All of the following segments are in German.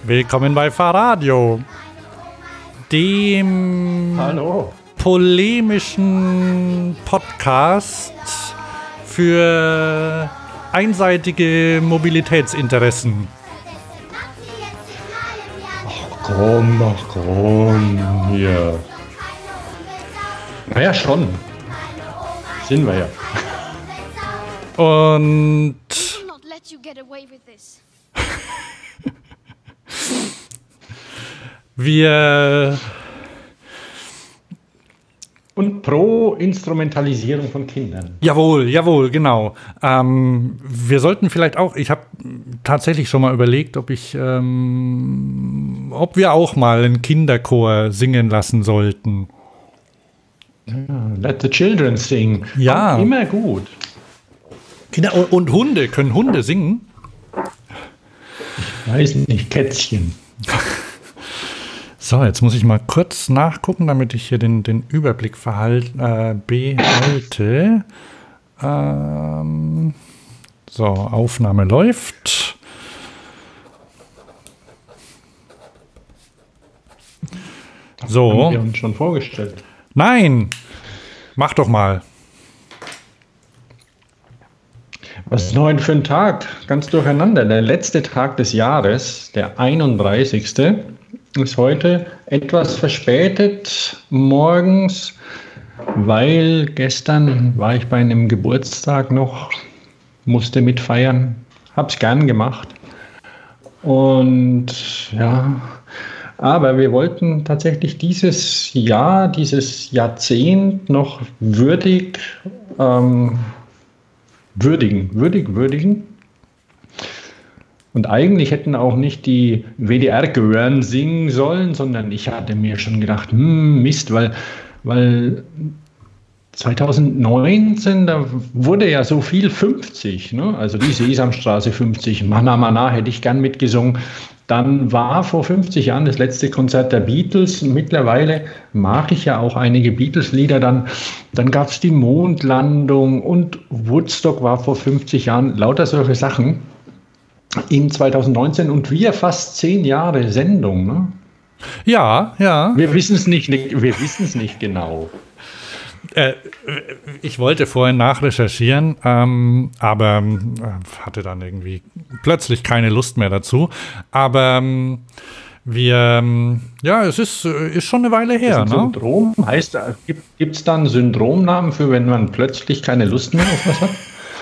Willkommen bei Fahrradio, dem polemischen Podcast für einseitige Mobilitätsinteressen. Ach komm, hier. Naja, schon. Sind wir ja. Und wir und pro Instrumentalisierung von Kindern. Jawohl, genau. Wir sollten vielleicht auch, ich habe tatsächlich schon mal überlegt, ob wir auch mal einen Kinderchor singen lassen sollten. Let the children sing. Ja. Auch immer gut. Kinder und Hunde, können Hunde singen? Ich weiß nicht, Kätzchen. So, jetzt muss ich mal kurz nachgucken, damit ich hier den Überblick behalte. So, Aufnahme läuft. So. Haben wir uns schon vorgestellt? Nein! Mach doch mal. Was ist noch heute für ein Tag? Ganz durcheinander. Der letzte Tag des Jahres, der 31. ist heute etwas verspätet morgens, weil gestern war ich bei einem Geburtstag noch, musste mitfeiern, hab's gern gemacht. Und ja, aber wir wollten tatsächlich dieses Jahr, dieses Jahrzehnt noch würdigen. Und eigentlich hätten auch nicht die WDR-Gören singen sollen, sondern ich hatte mir schon gedacht, Mist, weil 2019, da wurde ja so viel 50, ne? Also die Sesamstraße 50, Mana Mana hätte ich gern mitgesungen. Dann war vor 50 Jahren das letzte Konzert der Beatles. Mittlerweile mag ich ja auch einige Beatles-Lieder. Dann gab es die Mondlandung und Woodstock war vor 50 Jahren. Lauter solche Sachen in 2019 und wir fast 10 Jahre Sendung. Ne? Ja. Wir wissen es nicht genau. Ich wollte vorhin nachrecherchieren, aber hatte dann irgendwie plötzlich keine Lust mehr dazu. Aber es ist schon eine Weile her. Das ein Syndrom? Ne? Heißt, gibt es da einen Syndromnamen für, wenn man plötzlich keine Lust mehr auf was hat?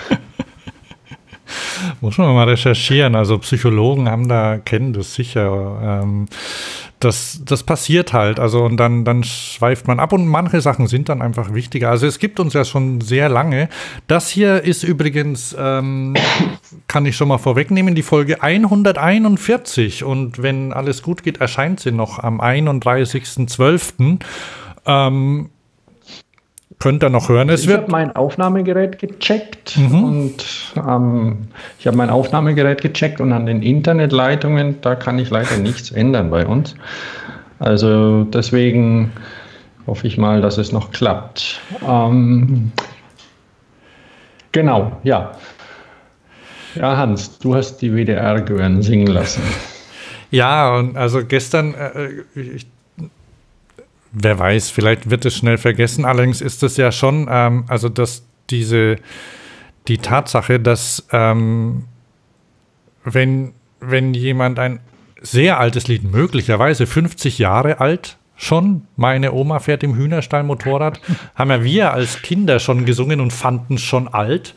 Muss man mal recherchieren. Also Psychologen kennen das sicher. Das passiert halt. Also und dann schweift man ab und manche Sachen sind dann einfach wichtiger. Also es gibt uns ja schon sehr lange. Das hier ist übrigens, kann ich schon mal vorwegnehmen, die Folge 141. Und wenn alles gut geht, erscheint sie noch am 31.12. Könnt ihr noch hören. Ich habe mein Aufnahmegerät gecheckt und an den Internetleitungen, da kann ich leider nichts ändern bei uns. Also deswegen hoffe ich mal, dass es noch klappt. Genau, ja. Ja, Hans, du hast die WDR-Gören singen lassen. Ja, und also gestern, wer weiß, vielleicht wird es schnell vergessen. Allerdings ist es ja schon, dass die Tatsache, dass wenn jemand ein sehr altes Lied, möglicherweise 50 Jahre alt schon, meine Oma fährt im Hühnerstall Motorrad, haben ja wir als Kinder schon gesungen und fanden es schon alt.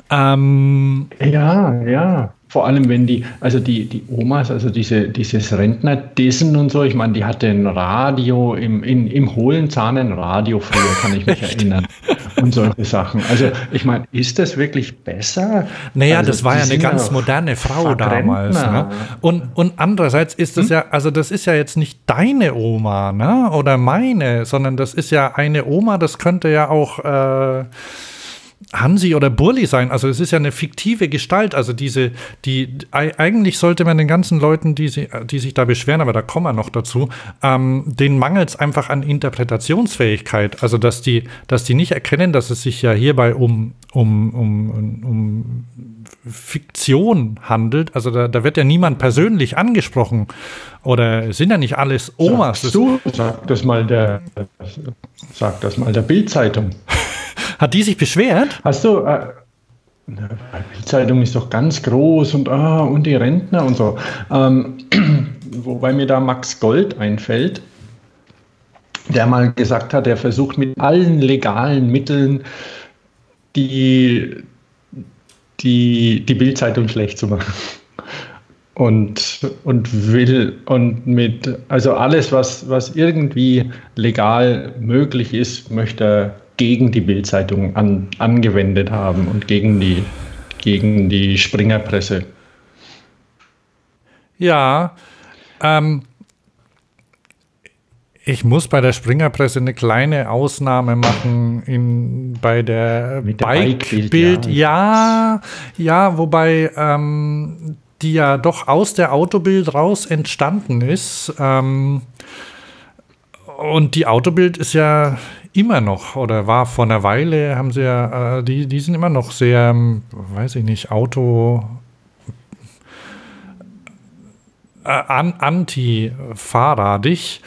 Ja. Vor allem, wenn die Omas, also dieses Rentner-Dissen und so, ich meine, die hatte ein Radio, im hohlen Zahn ein Radio früher, kann ich mich erinnern. Und solche Sachen. Also, ich meine, ist das wirklich besser? Naja, also, das war ja eine ganz moderne Frau damals. Ne? Und andererseits ist das ja, also das ist ja jetzt nicht deine Oma, ne? Oder meine, sondern das ist ja eine Oma, das könnte ja auch Hansi oder Burli sein. Also es ist ja eine fiktive Gestalt. Also eigentlich sollte man den ganzen Leuten, die sich da beschweren, aber da kommen wir noch dazu, denen mangelt es einfach an Interpretationsfähigkeit. Also dass die nicht erkennen, dass es sich ja hierbei um Fiktion handelt. Also da wird ja niemand persönlich angesprochen. Oder sind ja nicht alles Omas. Sag das mal der Bild-Zeitung. Hat die sich beschwert? Hast du... die Bildzeitung ist doch ganz groß und die Rentner und so. Wobei mir da Max Gold einfällt, der mal gesagt hat, er versucht mit allen legalen Mitteln die Bildzeitung schlecht zu machen. Also alles, was irgendwie legal möglich ist, möchte er gegen die Bild-Zeitung angewendet haben und gegen die Springerpresse. Ja, ich muss bei der Springerpresse eine kleine Ausnahme machen bei der Bike-Bild. Ja, wobei die ja doch aus der Autobild raus entstanden ist. Und die Autobild ist ja immer noch, oder war vor einer Weile, haben sie ja, die sind immer noch sehr, weiß ich nicht, anti-fahrradig.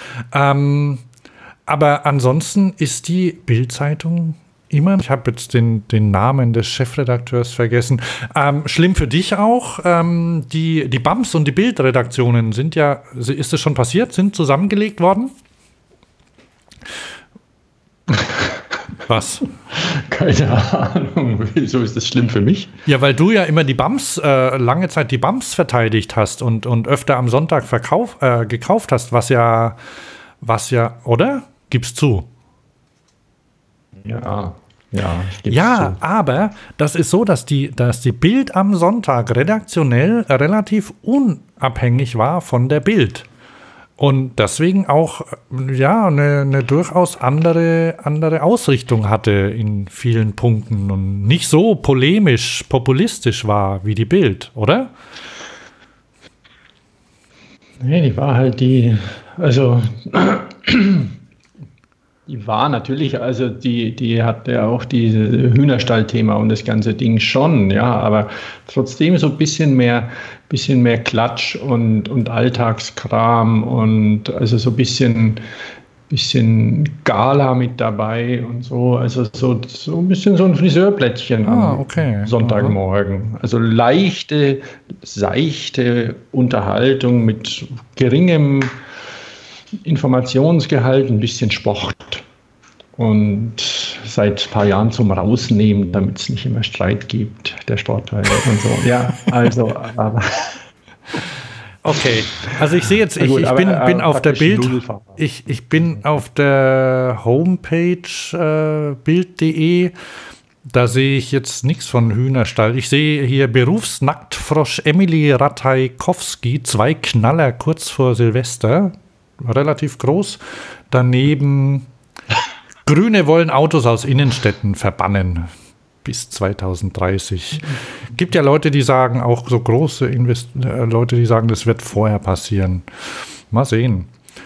Aber ansonsten ist die Bild-Zeitung immer, ich habe jetzt den Namen des Chefredakteurs vergessen, schlimm für dich auch, die BAMS und die Bild-Redaktionen sind ja, ist das schon passiert, sind zusammengelegt worden? Was? Keine Ahnung. Wieso ist das schlimm für mich? Ja, weil du ja immer die BAMS, lange Zeit die BAMS verteidigt hast und öfter am Sonntag gekauft hast, was ja, oder? Gib's zu. Ja, zu. Aber das ist so, dass die Bild am Sonntag redaktionell relativ unabhängig war von der Bild. Und deswegen auch eine durchaus andere Ausrichtung hatte in vielen Punkten und nicht so polemisch, populistisch war wie die Bild, oder? Nee, die war halt die war natürlich, also die hatte auch dieses Hühnerstall-Thema und das ganze Ding schon, ja, aber trotzdem so ein bisschen mehr Klatsch und Alltagskram und also so ein bisschen Gala mit dabei und so, also so ein bisschen so ein Friseurblättchen am Sonntagmorgen. Also seichte Unterhaltung mit geringem Informationsgehalt, ein bisschen Sport und seit ein paar Jahren zum Rausnehmen, damit es nicht immer Streit gibt, der Sportteil und so. Ja, also, aber... Okay, also ich sehe jetzt, ich bin auf der Bild, ich bin auf der Homepage bild.de, da sehe ich jetzt nichts von Hühnerstall. Ich sehe hier Berufsnacktfrosch Emily Ratajkowski, 2 Knaller kurz vor Silvester, relativ groß. Daneben Grüne wollen Autos aus Innenstädten verbannen bis 2030. Gibt ja Leute, die sagen, auch so große Leute, die sagen, das wird vorher passieren. Mal sehen.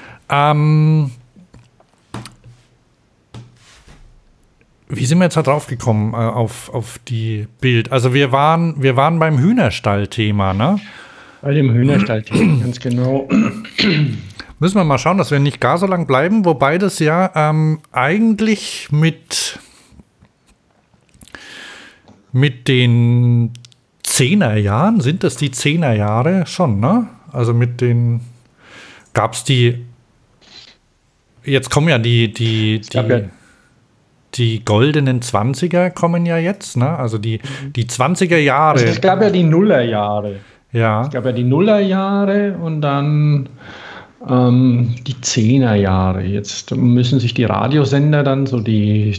Wie sind wir jetzt da drauf gekommen auf die Bild? Also wir waren beim Hühnerstall-Thema, ne? Bei dem Hühnerstall-Thema, ganz genau. Müssen wir mal schauen, dass wir nicht gar so lang bleiben, wobei das ja eigentlich mit den 10er Jahren, sind das die 10er Jahre schon, ne? Also mit den, gab's die, jetzt kommen ja die goldenen 20er kommen ja jetzt, ne? Also die 20er Jahre. Also es gab ja die Nullerjahre. Ja. Es gab ja die Nullerjahre und dann die 10er Jahre. Jetzt müssen sich die Radiosender dann so die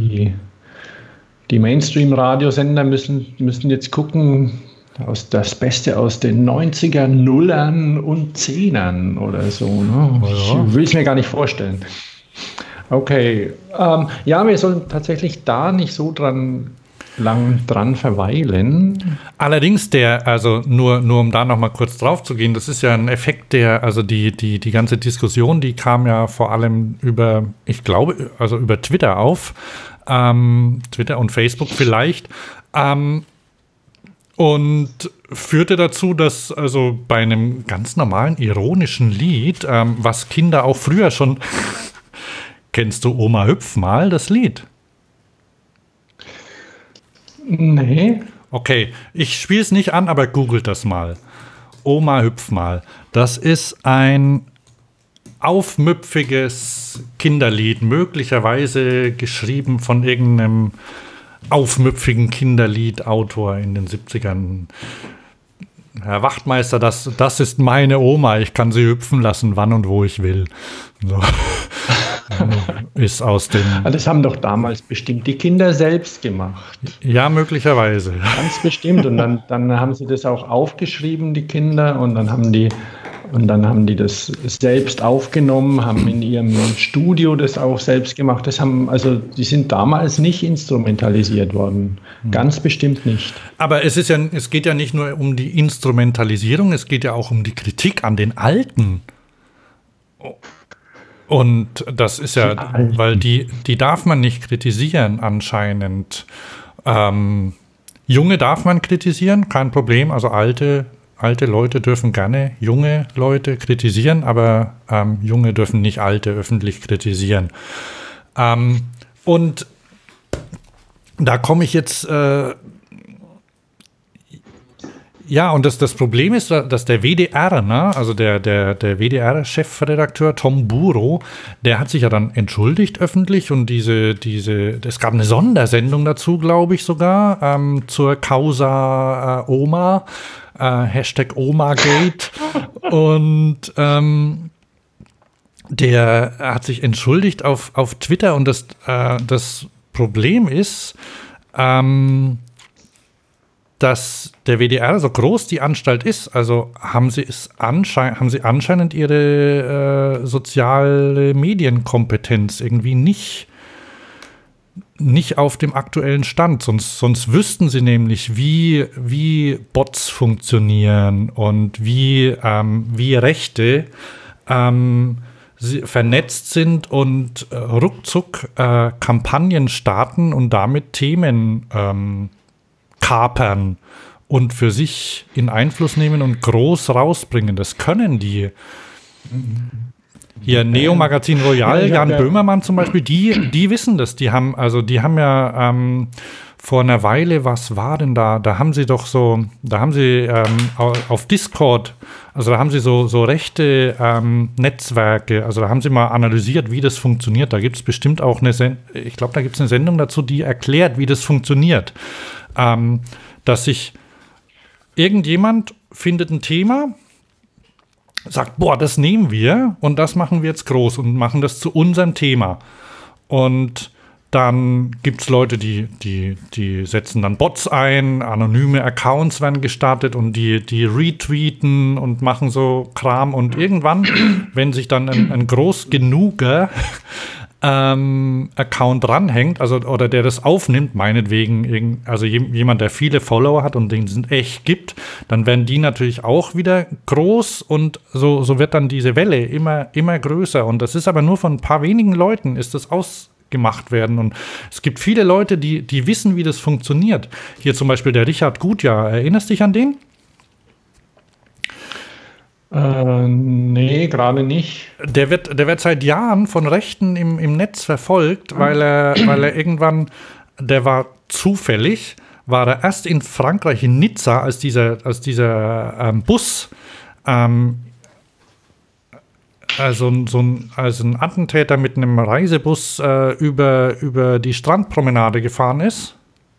Mainstream-Radiosender müssen jetzt gucken, das Beste aus den 90er, Nullern und 10ern oder so. Ne? Ich will es mir gar nicht vorstellen. Okay. Ja, wir sollen tatsächlich da nicht so lang dran verweilen. Allerdings also nur um da noch mal kurz drauf zu gehen, das ist ja ein Effekt, also die ganze Diskussion, die kam ja vor allem über Twitter auf, Twitter und Facebook vielleicht. Und führte dazu, dass also bei einem ganz normalen ironischen Lied, was Kinder auch früher schon, kennst du Oma hüpf mal, das Lied? Nee. Okay, ich spiele es nicht an, aber googelt das mal. Oma hüpf mal. Das ist ein aufmüpfiges Kinderlied, möglicherweise geschrieben von irgendeinem aufmüpfigen Kinderliedautor in den 70ern. Herr Wachtmeister, das ist meine Oma, ich kann sie hüpfen lassen, wann und wo ich will. So. Ist aus dem. Das haben doch damals bestimmt die Kinder selbst gemacht. Ja, möglicherweise. Ganz bestimmt. Und dann haben sie das auch aufgeschrieben, die Kinder, und dann haben die das selbst aufgenommen, haben in ihrem Studio das auch selbst gemacht. Die sind damals nicht instrumentalisiert worden. Ganz bestimmt nicht. Aber es geht ja nicht nur um die Instrumentalisierung, es geht ja auch um die Kritik an den Alten. Und das ist ja, weil die darf man nicht kritisieren anscheinend. Junge darf man kritisieren, kein Problem. Also alte Leute dürfen gerne junge Leute kritisieren, aber Junge dürfen nicht Alte öffentlich kritisieren. Und da komme ich jetzt. Und das Problem ist, dass der WDR, also der WDR-Chefredakteur Tom Buro, der hat sich ja dann entschuldigt öffentlich und es gab eine Sondersendung dazu, glaube ich sogar, zur Causa Oma, Hashtag Omagate. Und der hat sich entschuldigt auf Twitter und das Problem ist, dass der WDR, so groß die Anstalt ist, also haben sie anscheinend ihre soziale Medienkompetenz irgendwie nicht auf dem aktuellen Stand. Sonst wüssten sie nämlich, wie Bots funktionieren und wie Rechte vernetzt sind und ruckzuck Kampagnen starten und damit Themen kapern und für sich in Einfluss nehmen und groß rausbringen. Das können die. Hier Neo Magazin Royal, Jan Böhmermann zum Beispiel, die wissen das. Die haben ja vor einer Weile, was war denn da? Da haben sie auf Discord, also da haben sie so rechte Netzwerke, also da haben sie mal analysiert, wie das funktioniert. Da gibt es bestimmt auch eine Sendung dazu, die erklärt, wie das funktioniert. Dass sich irgendjemand findet ein Thema, sagt, boah, das nehmen wir und das machen wir jetzt groß und machen das zu unserem Thema. Und dann gibt es Leute, die setzen dann Bots ein, anonyme Accounts werden gestartet und die retweeten und machen so Kram. Und irgendwann, wenn sich dann ein groß genuger Account dranhängt, also oder der das aufnimmt, meinetwegen, also jemand, der viele Follower hat und den es echt gibt, dann werden die natürlich auch wieder groß und so wird dann diese Welle immer größer. Und das ist aber nur von ein paar wenigen Leuten ist das ausgemacht werden. Und es gibt viele Leute, die wissen, wie das funktioniert. Hier zum Beispiel der Richard Gutjahr. Erinnerst du dich an den? Nee, gerade nicht. Der wird seit Jahren von Rechten im Netz verfolgt, weil er irgendwann, war erst in Frankreich, in Nizza, als dieser Bus, also ein Attentäter mit einem Reisebus über die Strandpromenade gefahren ist.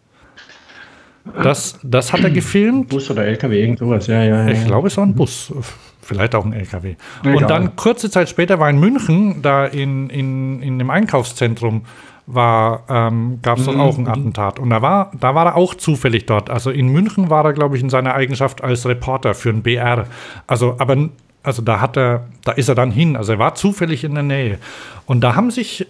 Das hat er gefilmt. Bus oder LKW, irgend sowas, ja. Ich glaube, es war ein Bus. Vielleicht auch ein LKW. Egal. Und dann kurze Zeit später war in München, da in dem Einkaufszentrum gab es auch ein Attentat. Und da war er auch zufällig dort. Also in München war er, glaube ich, in seiner Eigenschaft als Reporter für den BR. Also da ist er dann hin. Also er war zufällig in der Nähe. Und da haben sich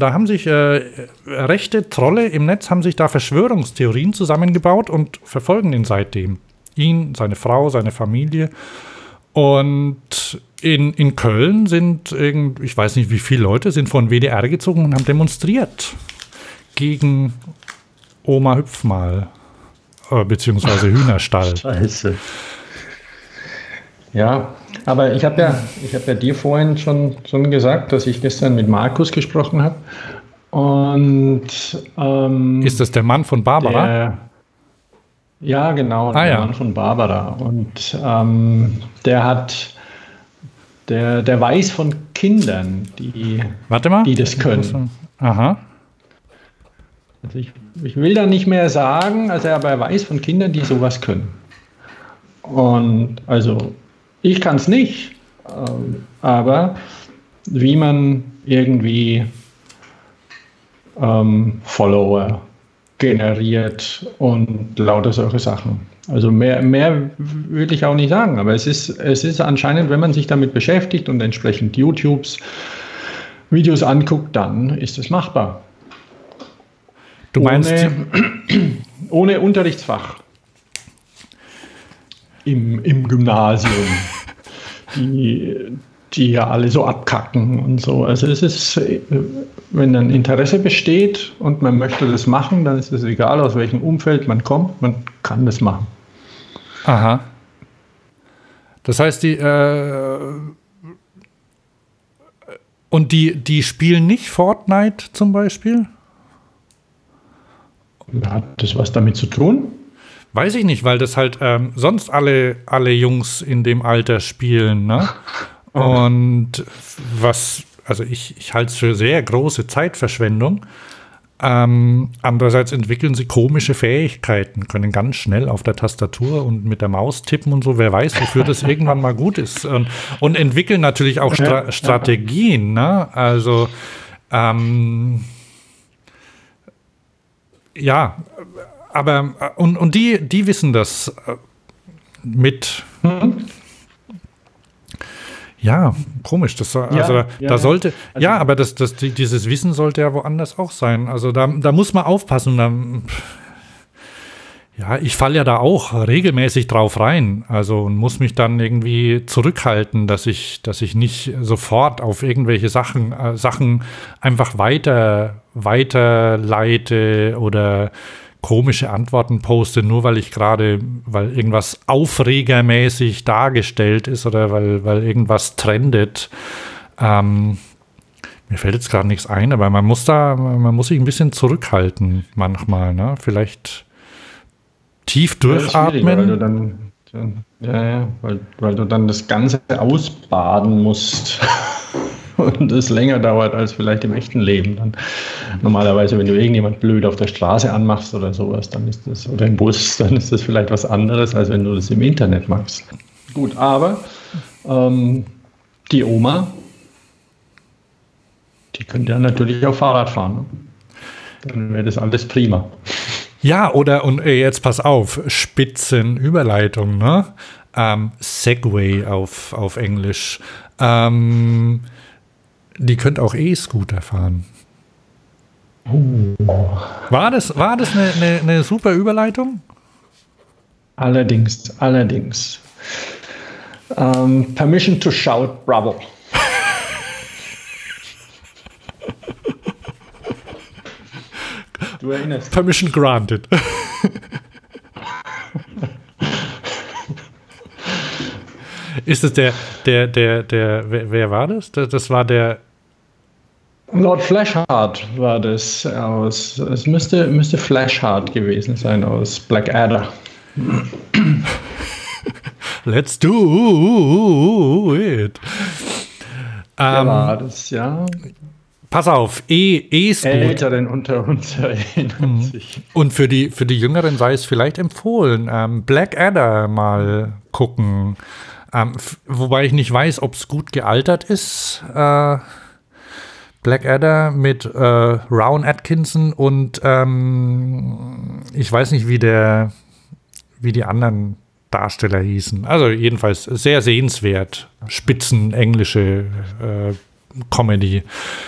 rechte Trolle im Netz haben sich da Verschwörungstheorien zusammengebaut und verfolgen ihn seitdem. Ihn, seine Frau, seine Familie. Und in Köln sind ich weiß nicht wie viele Leute, sind von WDR gezogen und haben demonstriert gegen Oma hüpf mal. beziehungsweise Hühnerstall. Scheiße. Ja, aber ich habe ja dir vorhin schon gesagt, dass ich gestern mit Markus gesprochen habe. Und ist das der Mann von Barbara? Ja, genau, der Mann von Barbara. Und der weiß von Kindern, die das können. Aha. Also ich will da nicht mehr sagen, aber er weiß von Kindern, die sowas können. Und also ich kann es nicht, aber wie man irgendwie Follower generiert und lauter solche Sachen. Also mehr will ich auch nicht sagen, aber es ist anscheinend, wenn man sich damit beschäftigt und entsprechend Videos anguckt, dann ist es machbar. Du meinst ohne Unterrichtsfach im Gymnasium, die ja alle so abkacken und so. Also es ist, wenn ein Interesse besteht und man möchte das machen, dann ist es egal, aus welchem Umfeld man kommt, man kann das machen. Aha. Das heißt, die spielen nicht Fortnite zum Beispiel? Hat das was damit zu tun? Weiß ich nicht, weil das halt sonst alle Jungs in dem Alter spielen, ne? Und also ich halte es für sehr große Zeitverschwendung. Andererseits entwickeln sie komische Fähigkeiten, können ganz schnell auf der Tastatur und mit der Maus tippen und so. Wer weiß, wofür das irgendwann mal gut ist. Und entwickeln natürlich auch Strategien, ne? Also ja, aber und die wissen das mit. Ja, komisch. Das, sollte. Ja, aber dieses Wissen sollte ja woanders auch sein. Also da muss man aufpassen. Ja, ich falle ja da auch regelmäßig drauf rein. Also und muss mich dann irgendwie zurückhalten, dass ich nicht sofort auf irgendwelche Sachen einfach weiterleite oder komische Antworten poste, nur weil irgendwas aufregermäßig dargestellt ist oder weil irgendwas trendet. Mir fällt jetzt gerade nichts ein, aber man muss sich ein bisschen zurückhalten manchmal, ne? Vielleicht tief durchatmen. Weil du dann das Ganze ausbaden musst. Und es länger dauert als vielleicht im echten Leben. Dann normalerweise, wenn du irgendjemand blöd auf der Straße anmachst oder sowas, dann ist das, oder im Bus, dann ist das vielleicht was anderes, als wenn du das im Internet machst. Gut, aber die Oma, die könnte ja natürlich auch Fahrrad fahren. Ne? Dann wäre das alles prima. Ja, und jetzt pass auf, Spitzenüberleitung, ne? Segway auf Englisch. Die könnte auch E-Scooter fahren. War das eine super Überleitung? Allerdings. Permission to shout, bravo. Du erinnerst dich. Permission granted. Ist es der, wer war das? Das war der Lord Flashheart war das es müsste Flashheart gewesen sein aus Blackadder. Let's do it. War das, ja. Pass auf, E-Scooter. Älteren unter uns erinnern sich. Und für die Jüngeren sei es vielleicht empfohlen, Blackadder mal gucken. Wobei ich nicht weiß, ob es gut gealtert ist. Blackadder mit Rowan Atkinson und ich weiß nicht, wie die anderen Darsteller hießen. Also jedenfalls sehr sehenswert. Spitzen englische Comedy.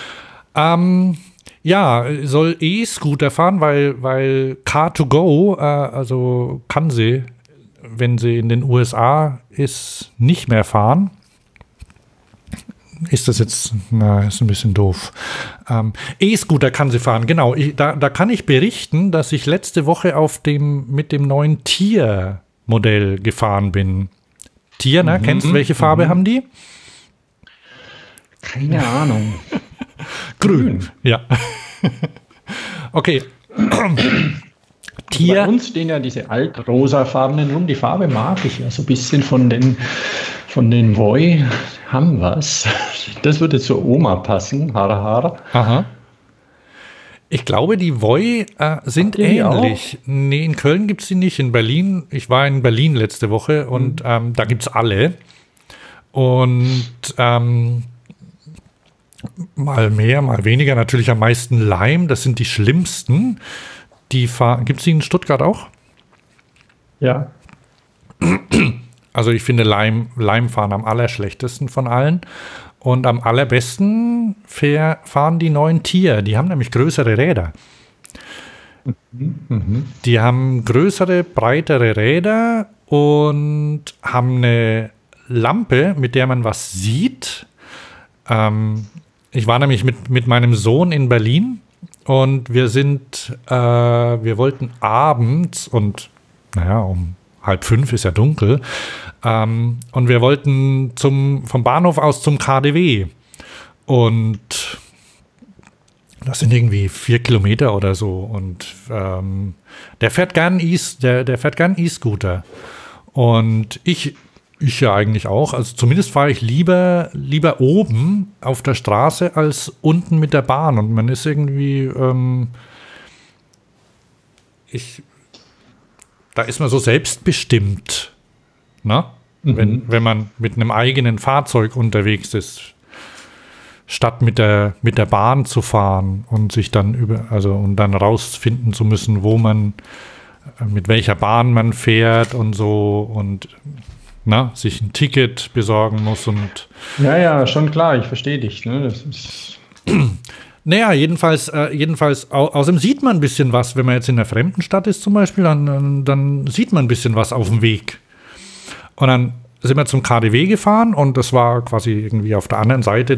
Ja, soll E-Scooter fahren, weil Car2Go, also kann sie, wenn sie in den USA ist, nicht mehr fahren. ist das jetzt, ist ein bisschen doof. E-Scooter kann sie fahren, genau. Da kann ich berichten, dass ich letzte Woche mit dem neuen Tier-Modell gefahren bin. Tier, ne? Kennst du, welche Farbe haben die? Keine Ahnung. Grün. Ja. Okay. Tier. Bei uns stehen ja diese altrosafarbenen rum. Die Farbe mag ich ja so ein bisschen von den Voi. Haben was. Das würde zur Oma passen. Hara. Aha. Ich glaube, die Voi sind ähnlich. Nee, in Köln gibt es sie nicht. In Berlin, ich war in Berlin letzte Woche und da gibt es alle. Und mal mehr, mal weniger. Natürlich am meisten Lime. Das sind die schlimmsten. Gibt es die in Stuttgart auch? Ja. Also ich finde Lime fahren am allerschlechtesten von allen. Und am allerbesten fahren die neuen Tier. Die haben nämlich größere Räder. Die haben größere, breitere Räder und haben eine Lampe, mit der man was sieht. Ich war nämlich mit meinem Sohn in Berlin und wir wollten abends und um 4:30 ist ja dunkel, und wir wollten vom Bahnhof aus zum KaDeWe und das sind irgendwie 4 Kilometer oder so und der fährt gern E-Scooter und ich ja eigentlich auch, also zumindest fahre ich lieber oben auf der Straße als unten mit der Bahn und man ist irgendwie da ist man so selbstbestimmt, ne? Wenn man mit einem eigenen Fahrzeug unterwegs ist, statt mit der Bahn zu fahren und sich dann und dann rausfinden zu müssen, mit welcher Bahn man fährt und so und sich ein Ticket besorgen muss und ja, schon klar, ich verstehe dich, ne? Das ist naja, jedenfalls außerdem sieht man ein bisschen was, wenn man jetzt in einer fremden Stadt ist zum Beispiel, dann sieht man ein bisschen was auf dem Weg. Und dann sind wir zum KaDeWe gefahren und das war quasi irgendwie auf der anderen Seite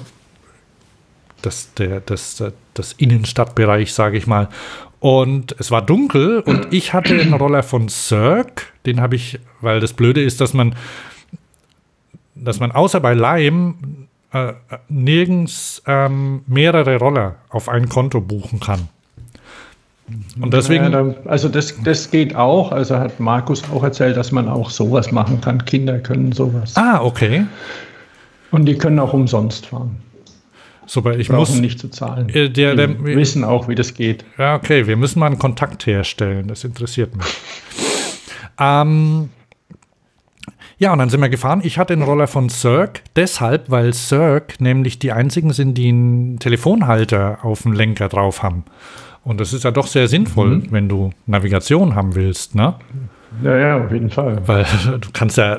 des Innenstadtbereichs, sage ich mal. Und es war dunkel und ich hatte einen Roller von Cirque, den habe ich, weil das Blöde ist, dass man außer bei Lime nirgends mehrere Roller auf ein Konto buchen kann. Und deswegen. Ja, also das geht auch. Also hat Markus auch erzählt, dass man auch sowas machen kann. Kinder können sowas. Ah, okay. Und die können auch umsonst fahren. Super, ich brauchen muss nicht zu zahlen. Wir wissen auch, wie das geht. Ja, okay, wir müssen mal einen Kontakt herstellen. Das interessiert mich. Ja, und dann sind wir gefahren. Ich hatte einen Roller von Cirque, deshalb, weil Cirque nämlich die einzigen sind, die einen Telefonhalter auf dem Lenker drauf haben. Und das ist ja doch sehr sinnvoll, wenn du Navigation haben willst, ne? Ja, auf jeden Fall. Weil du kannst ja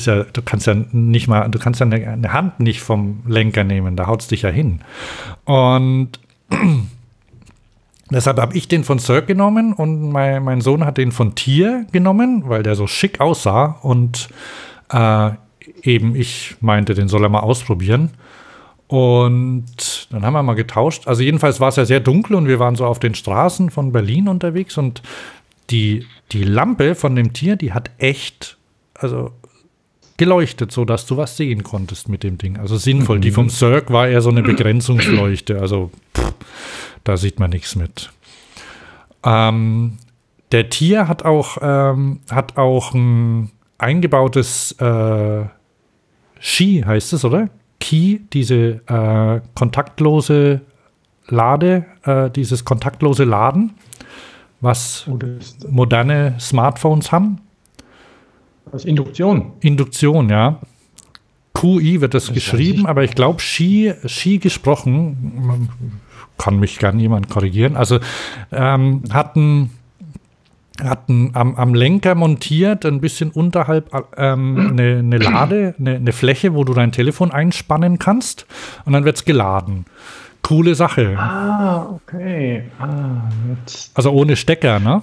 eine Hand nicht vom Lenker nehmen, da haut's dich ja hin. Und deshalb habe ich den von Cirque genommen und mein Sohn hat den von Tier genommen, weil der so schick aussah und eben ich meinte, den soll er mal ausprobieren. Und dann haben wir mal getauscht. Also jedenfalls war es ja sehr dunkel und wir waren so auf den Straßen von Berlin unterwegs und die Lampe von dem Tier, die hat echt geleuchtet, so dass du was sehen konntest mit dem Ding. Also sinnvoll. Die vom Cirque war eher so eine Begrenzungsleuchte. Also da sieht man nichts mit. Der Tier hat auch ein eingebautes Qi, heißt es, oder? Qi, diese kontaktlose dieses kontaktlose Laden, was moderne Smartphones haben. Das ist Induktion. Induktion, ja. QI wird das geschrieben, aber ich glaube, Qi gesprochen, kann mich gern jemand korrigieren, also hatten am Lenker montiert, ein bisschen unterhalb eine Fläche, wo du dein Telefon einspannen kannst und dann wird es geladen. Coole Sache. Ah, okay. Also ohne Stecker, ne?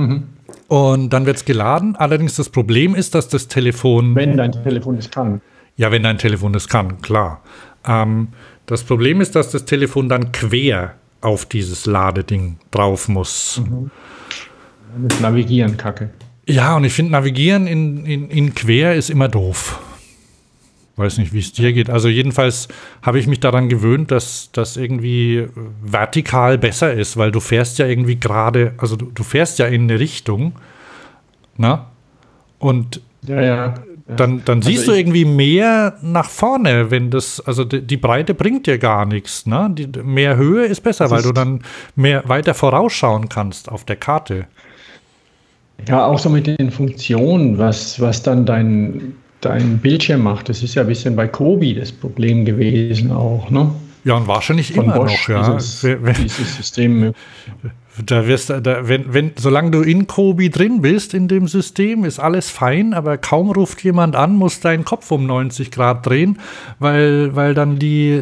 Und dann wird es geladen. Allerdings das Problem ist, dass das Telefon... Wenn dein Telefon es kann. Ja, wenn dein Telefon das kann, klar. Das Problem ist, dass das Telefon dann quer auf dieses Ladeding drauf muss. Das Navigieren kacke. Ja, und ich finde, Navigieren in quer ist immer doof. Weiß nicht, wie es dir geht. Also jedenfalls habe ich mich daran gewöhnt, dass das irgendwie vertikal besser ist, weil du fährst ja irgendwie gerade, also du fährst ja in eine Richtung, ne? Und Ja. dann siehst du irgendwie mehr nach vorne, wenn das, also die Breite bringt dir gar nichts, ne? Mehr Höhe ist besser, weil du dann weiter vorausschauen kannst auf der Karte. Ja, auch so mit den Funktionen, was dann dein Bildschirm macht. Das ist ja ein bisschen bei Kobi das Problem gewesen auch, ne? Ja, und wahrscheinlich Von immer Bosch, noch, ja. Dieses System. Solange du in Kobi drin bist, in dem System, ist alles fein, aber kaum ruft jemand an, muss dein Kopf um 90 Grad drehen, weil dann die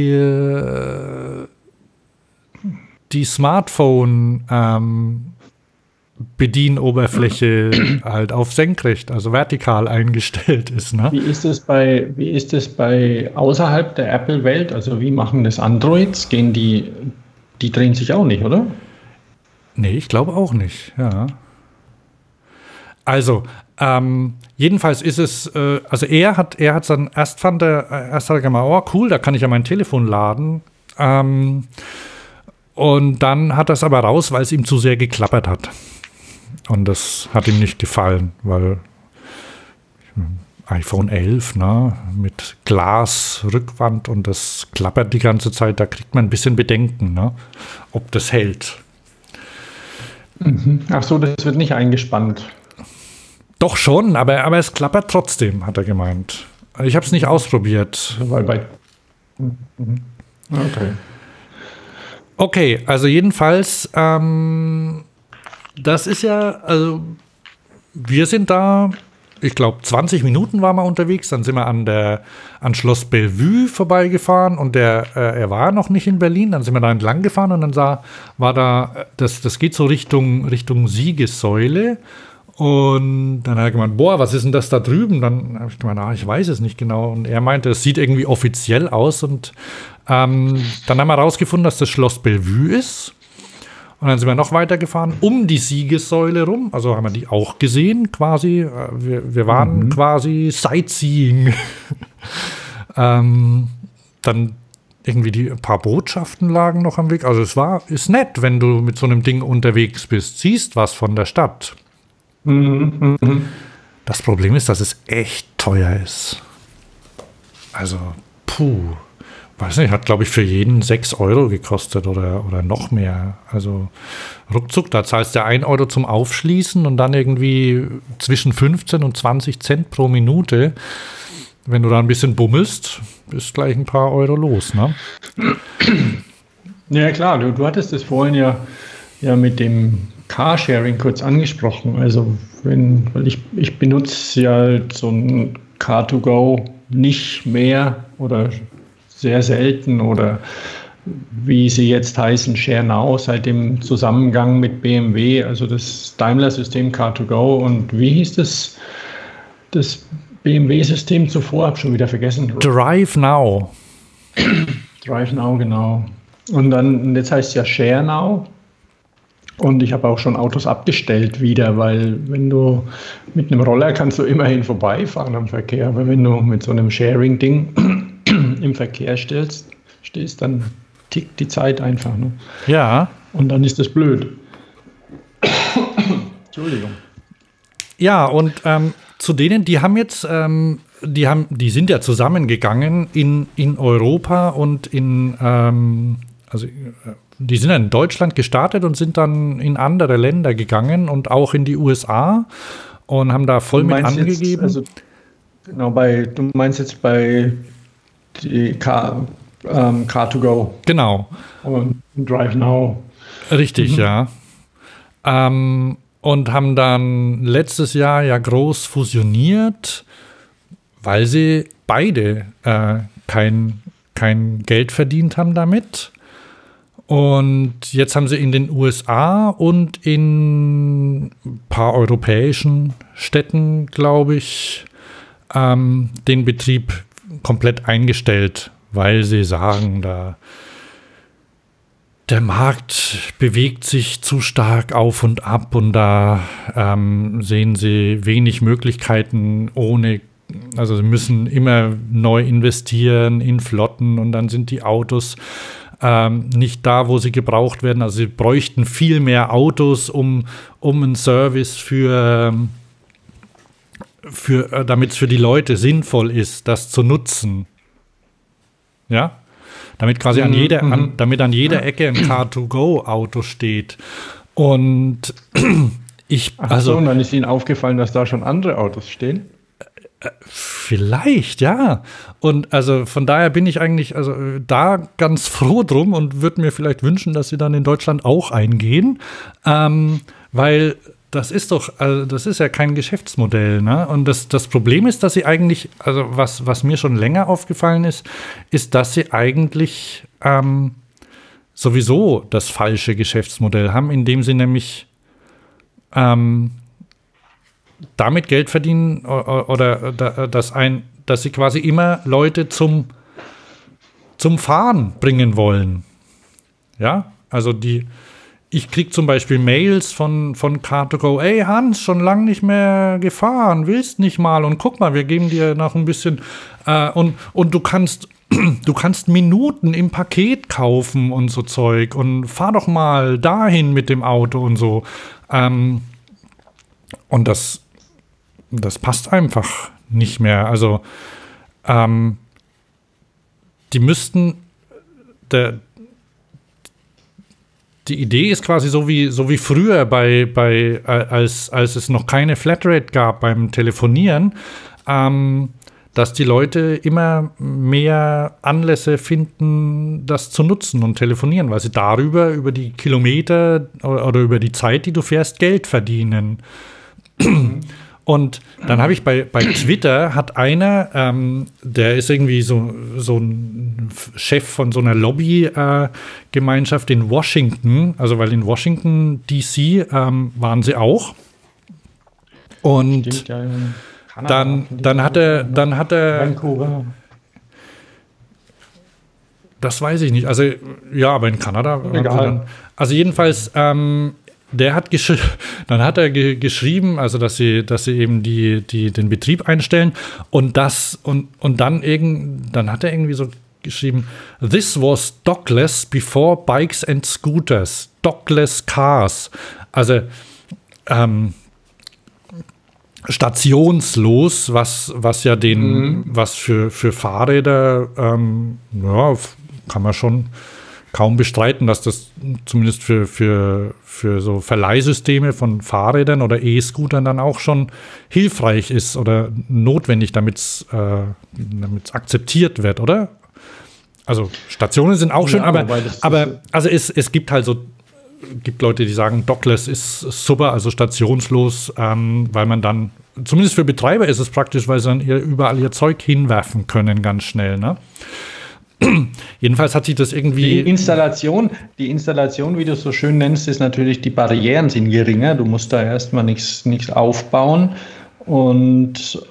Smartphone Bedienoberfläche halt auf senkrecht, also vertikal eingestellt ist. Ne? Wie ist es bei außerhalb der Apple-Welt? Also wie machen das Androids? Die drehen sich auch nicht, oder? Nee, ich glaube auch nicht, ja. Also, jedenfalls ist es, also er hat dann erst hat er gemeint, oh cool, da kann ich ja mein Telefon laden. Und dann hat er es aber raus, weil es ihm zu sehr geklappert hat. Und das hat ihm nicht gefallen, weil iPhone 11, ne, mit Glasrückwand und das klappert die ganze Zeit, da kriegt man ein bisschen Bedenken, ne, ob das hält. Ach so, das wird nicht eingespannt. Doch schon, aber es klappert trotzdem, hat er gemeint. Ich habe es nicht ausprobiert. Okay, also jedenfalls, das ist ja, also wir sind da, ich glaube 20 Minuten waren wir unterwegs, dann sind wir an Schloss Bellevue vorbeigefahren und er war noch nicht in Berlin, dann sind wir da entlang gefahren und dann war da, das geht so Richtung Siegessäule und dann hat er gemeint, boah, was ist denn das da drüben? Dann habe ich gemeint, ich weiß es nicht genau und er meinte, es sieht irgendwie offiziell aus und dann haben wir rausgefunden, dass das Schloss Bellevue ist. Und dann sind wir noch weitergefahren, um die Siegessäule rum. Also haben wir die auch gesehen, quasi. Wir waren quasi Sightseeing. Dann irgendwie ein paar Botschaften lagen noch am Weg. Also ist nett, wenn du mit so einem Ding unterwegs bist. Siehst was von der Stadt. Das Problem ist, dass es echt teuer ist. Also, weiß nicht, hat, glaube ich, für jeden 6 Euro gekostet oder noch mehr. Also ruckzuck, da zahlst du 1 Euro zum Aufschließen und dann irgendwie zwischen 15 und 20 Cent pro Minute. Wenn du da ein bisschen bummelst, bist gleich ein paar Euro los, ne? Ja, klar, du hattest das vorhin ja mit dem Carsharing kurz angesprochen. Also weil ich benutze ja so ein Car2Go nicht mehr oder sehr selten oder wie sie jetzt heißen, ShareNow, seit dem Zusammengang mit BMW, also das Daimler-System Car2Go und wie hieß das BMW-System zuvor? Hab schon wieder vergessen. DriveNow. DriveNow, genau. Und jetzt heißt es ja ShareNow. Und ich habe auch schon Autos abgestellt wieder, weil wenn du mit einem Roller kannst du immerhin vorbeifahren am Verkehr, aber wenn du mit so einem Sharing-Ding im Verkehr stehst, dann tickt die Zeit einfach. Ne? Ja. Und dann ist das blöd. Entschuldigung. Ja, und zu denen, die haben jetzt, die sind ja zusammengegangen in Europa und die sind in Deutschland gestartet und sind dann in andere Länder gegangen und auch in die USA und haben da voll mit angegeben. Du meinst jetzt bei die Car2Go. Genau. Und DriveNow. Richtig, ja. Und haben dann letztes Jahr ja groß fusioniert, weil sie beide kein Geld verdient haben damit. Und jetzt haben sie in den USA und in ein paar europäischen Städten, glaube ich, den Betrieb komplett eingestellt, weil sie sagen, der Markt bewegt sich zu stark auf und ab und da sehen sie wenig Möglichkeiten also sie müssen immer neu investieren in Flotten und dann sind die Autos nicht da, wo sie gebraucht werden. Also sie bräuchten viel mehr Autos, um einen Service damit es für die Leute sinnvoll ist, das zu nutzen. Ja? Damit quasi damit an jeder Ecke ein Car2Go-Auto steht. Und und dann ist Ihnen aufgefallen, dass da schon andere Autos stehen? Vielleicht, ja. Und also von daher bin ich eigentlich da ganz froh drum und würde mir vielleicht wünschen, dass sie dann in Deutschland auch eingehen, weil das ist ja kein Geschäftsmodell, ne? Und das Problem ist, dass sie eigentlich, also was mir schon länger aufgefallen ist, dass sie eigentlich sowieso das falsche Geschäftsmodell haben, indem sie nämlich damit Geld verdienen oder dass sie quasi immer Leute zum Fahren bringen wollen. Ja, also ich kriege zum Beispiel Mails von Car2Go, ey Hans, schon lange nicht mehr gefahren, willst nicht mal und guck mal, wir geben dir noch ein bisschen und du kannst Minuten im Paket kaufen und so Zeug und fahr doch mal dahin mit dem Auto und so. Und das passt einfach nicht mehr. Also die müssten die Idee ist quasi so wie früher als es noch keine Flatrate gab beim Telefonieren, dass die Leute immer mehr Anlässe finden, das zu nutzen und telefonieren, weil sie über die Kilometer oder über die Zeit, die du fährst, Geld verdienen. Und dann habe ich bei Twitter hat einer, der ist irgendwie so ein Chef von so einer Lobby-Gemeinschaft in Washington, also weil in Washington DC waren sie auch. Und stimmt, ja, dann hat er Vancouver. Das weiß ich nicht. Also ja, aber in Kanada. Also jedenfalls dann hat er geschrieben, also dass sie eben den Betrieb einstellen und dann hat er irgendwie so geschrieben, this was dockless before bikes and scooters, dockless cars. Also stationslos, was ja was für Fahrräder, kann man schon kaum bestreiten, dass das zumindest für so Verleihsysteme von Fahrrädern oder E-Scootern dann auch schon hilfreich ist oder notwendig, damit es akzeptiert wird, oder? Also Stationen sind auch schön, aber es gibt halt gibt Leute, die sagen, dockless ist super, also stationslos, weil man dann, zumindest für Betreiber ist es praktisch, weil sie dann überall ihr Zeug hinwerfen können, ganz schnell, ne? Jedenfalls hat sich das irgendwie... Die Installation, wie du es so schön nennst, ist natürlich, die Barrieren sind geringer. Du musst da erstmal nichts aufbauen. Und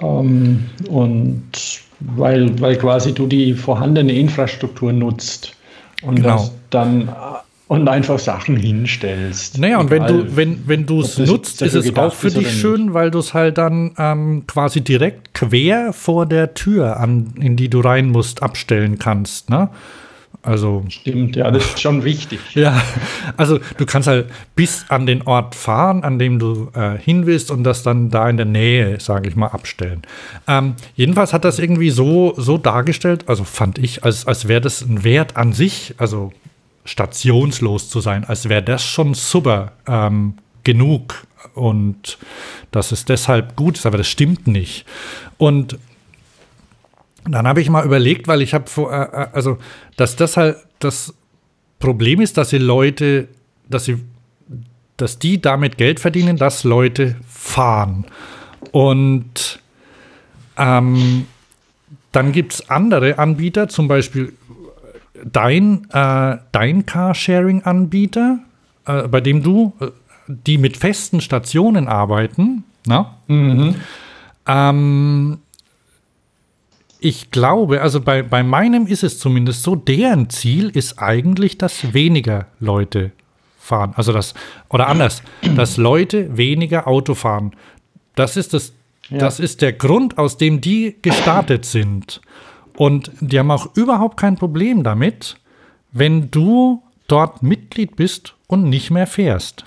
weil quasi du die vorhandene Infrastruktur nutzt und genau. Das dann und einfach Sachen hinstellst. Naja, und wenn du es nutzt, ist es auch für dich schön, weil du es halt dann quasi direkt quer vor der Tür, in die du rein musst, abstellen kannst, ne? Also, stimmt, ja, das ist schon wichtig. Ja, also du kannst halt bis an den Ort fahren, an dem du hin willst und das dann da in der Nähe, sage ich mal, abstellen. Jedenfalls hat das irgendwie so dargestellt, also fand ich, als wäre das ein Wert an sich, also stationslos zu sein, als wäre das schon super genug und dass es deshalb gut ist, aber das stimmt nicht. Und dann habe ich mal überlegt, weil ich habe dass das halt das Problem ist, dass die damit Geld verdienen, dass Leute fahren. Und dann gibt es andere Anbieter, zum Beispiel dein Carsharing-Anbieter, bei dem die mit festen Stationen arbeiten, na? Mhm. ich glaube, also bei meinem ist es zumindest so, deren Ziel ist eigentlich, dass weniger Leute fahren. Also dass Leute weniger Auto fahren. Das ist der Grund, aus dem die gestartet sind. Und die haben auch überhaupt kein Problem damit, wenn du dort Mitglied bist und nicht mehr fährst.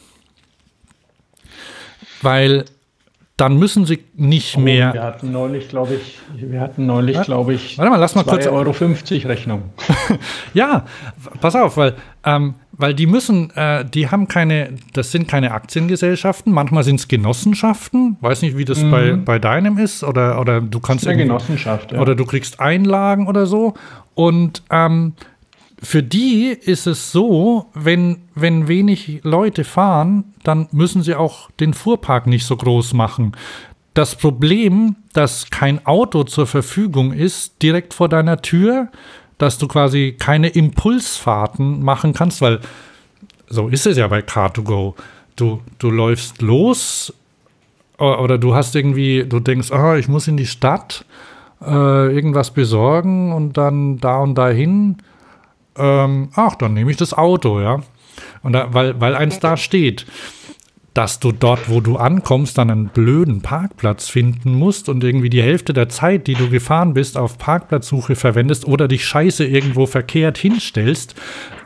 Weil dann müssen sie nicht mehr. Wir hatten neulich, glaube ich, warte mal, lass mal kurz 2,50 € Rechnung. Ja, pass auf, weil die müssen, die haben das sind keine Aktiengesellschaften, manchmal sind es Genossenschaften, weiß nicht, wie das bei deinem ist, oder du kannst eine Genossenschaft, ja. Oder du kriegst Einlagen oder so. Und für die ist es so, wenn wenig Leute fahren, dann müssen sie auch den Fuhrpark nicht so groß machen. Das Problem, dass kein Auto zur Verfügung ist, direkt vor deiner Tür, dass du quasi keine Impulsfahrten machen kannst, weil so ist es ja bei Car2Go. Du läufst los oder du hast irgendwie, du denkst, ich muss in die Stadt irgendwas besorgen und dann da und dahin. Dann nehme ich das Auto, ja. Und weil eins da steht, dass du dort, wo du ankommst, dann einen blöden Parkplatz finden musst und irgendwie die Hälfte der Zeit, die du gefahren bist, auf Parkplatzsuche verwendest oder dich scheiße irgendwo verkehrt hinstellst,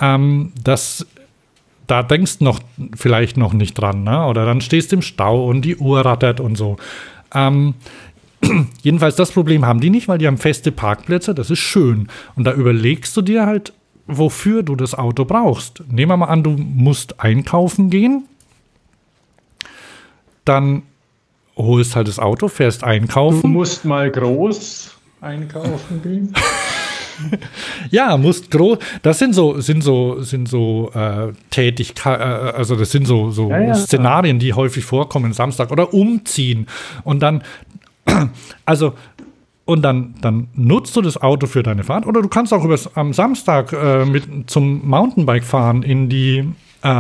da denkst du vielleicht noch nicht dran, ne? Oder dann stehst du im Stau und die Uhr rattert und so. Jedenfalls das Problem haben die nicht, weil die haben feste Parkplätze, das ist schön. Und da überlegst du dir halt, wofür du das Auto brauchst. Nehmen wir mal an, du musst einkaufen gehen, dann holst halt das Auto, fährst einkaufen. Du musst mal groß einkaufen gehen. Ja, musst groß. Das sind so Tätigkeiten, also das sind so Szenarien, die häufig vorkommen, Samstag oder umziehen. Und dann dann nutzt du das Auto für deine Fahrt oder du kannst auch am Samstag zum Mountainbike fahren in die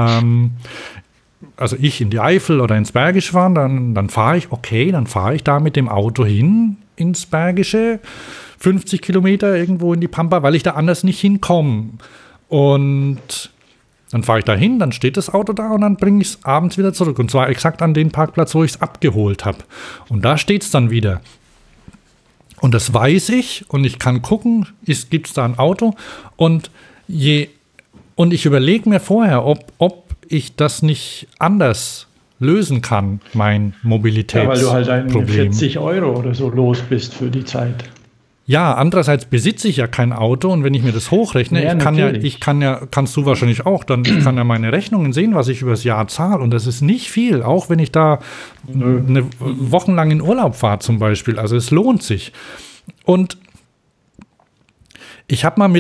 also ich in die Eifel oder ins Bergische fahren, dann fahre ich da mit dem Auto hin ins Bergische, 50 Kilometer irgendwo in die Pampa, weil ich da anders nicht hinkomme. Und dann fahre ich da hin, dann steht das Auto da und dann bringe ich es abends wieder zurück. Und zwar exakt an den Parkplatz, wo ich es abgeholt habe. Und da steht es dann wieder. Und das weiß ich und ich kann gucken, gibt es da ein Auto. Und ich überlege mir vorher, ob ich das nicht anders lösen kann, mein Mobilitätsproblem. Ja, weil du halt 40 € oder so los bist für die Zeit. Ja, andererseits besitze ich ja kein Auto und wenn ich mir das hochrechne, kannst du wahrscheinlich auch, ich kann ja meine Rechnungen sehen, was ich übers Jahr zahle und das ist nicht viel, auch wenn ich da wochenlang in Urlaub fahre zum Beispiel, also es lohnt sich. Und ich habe mal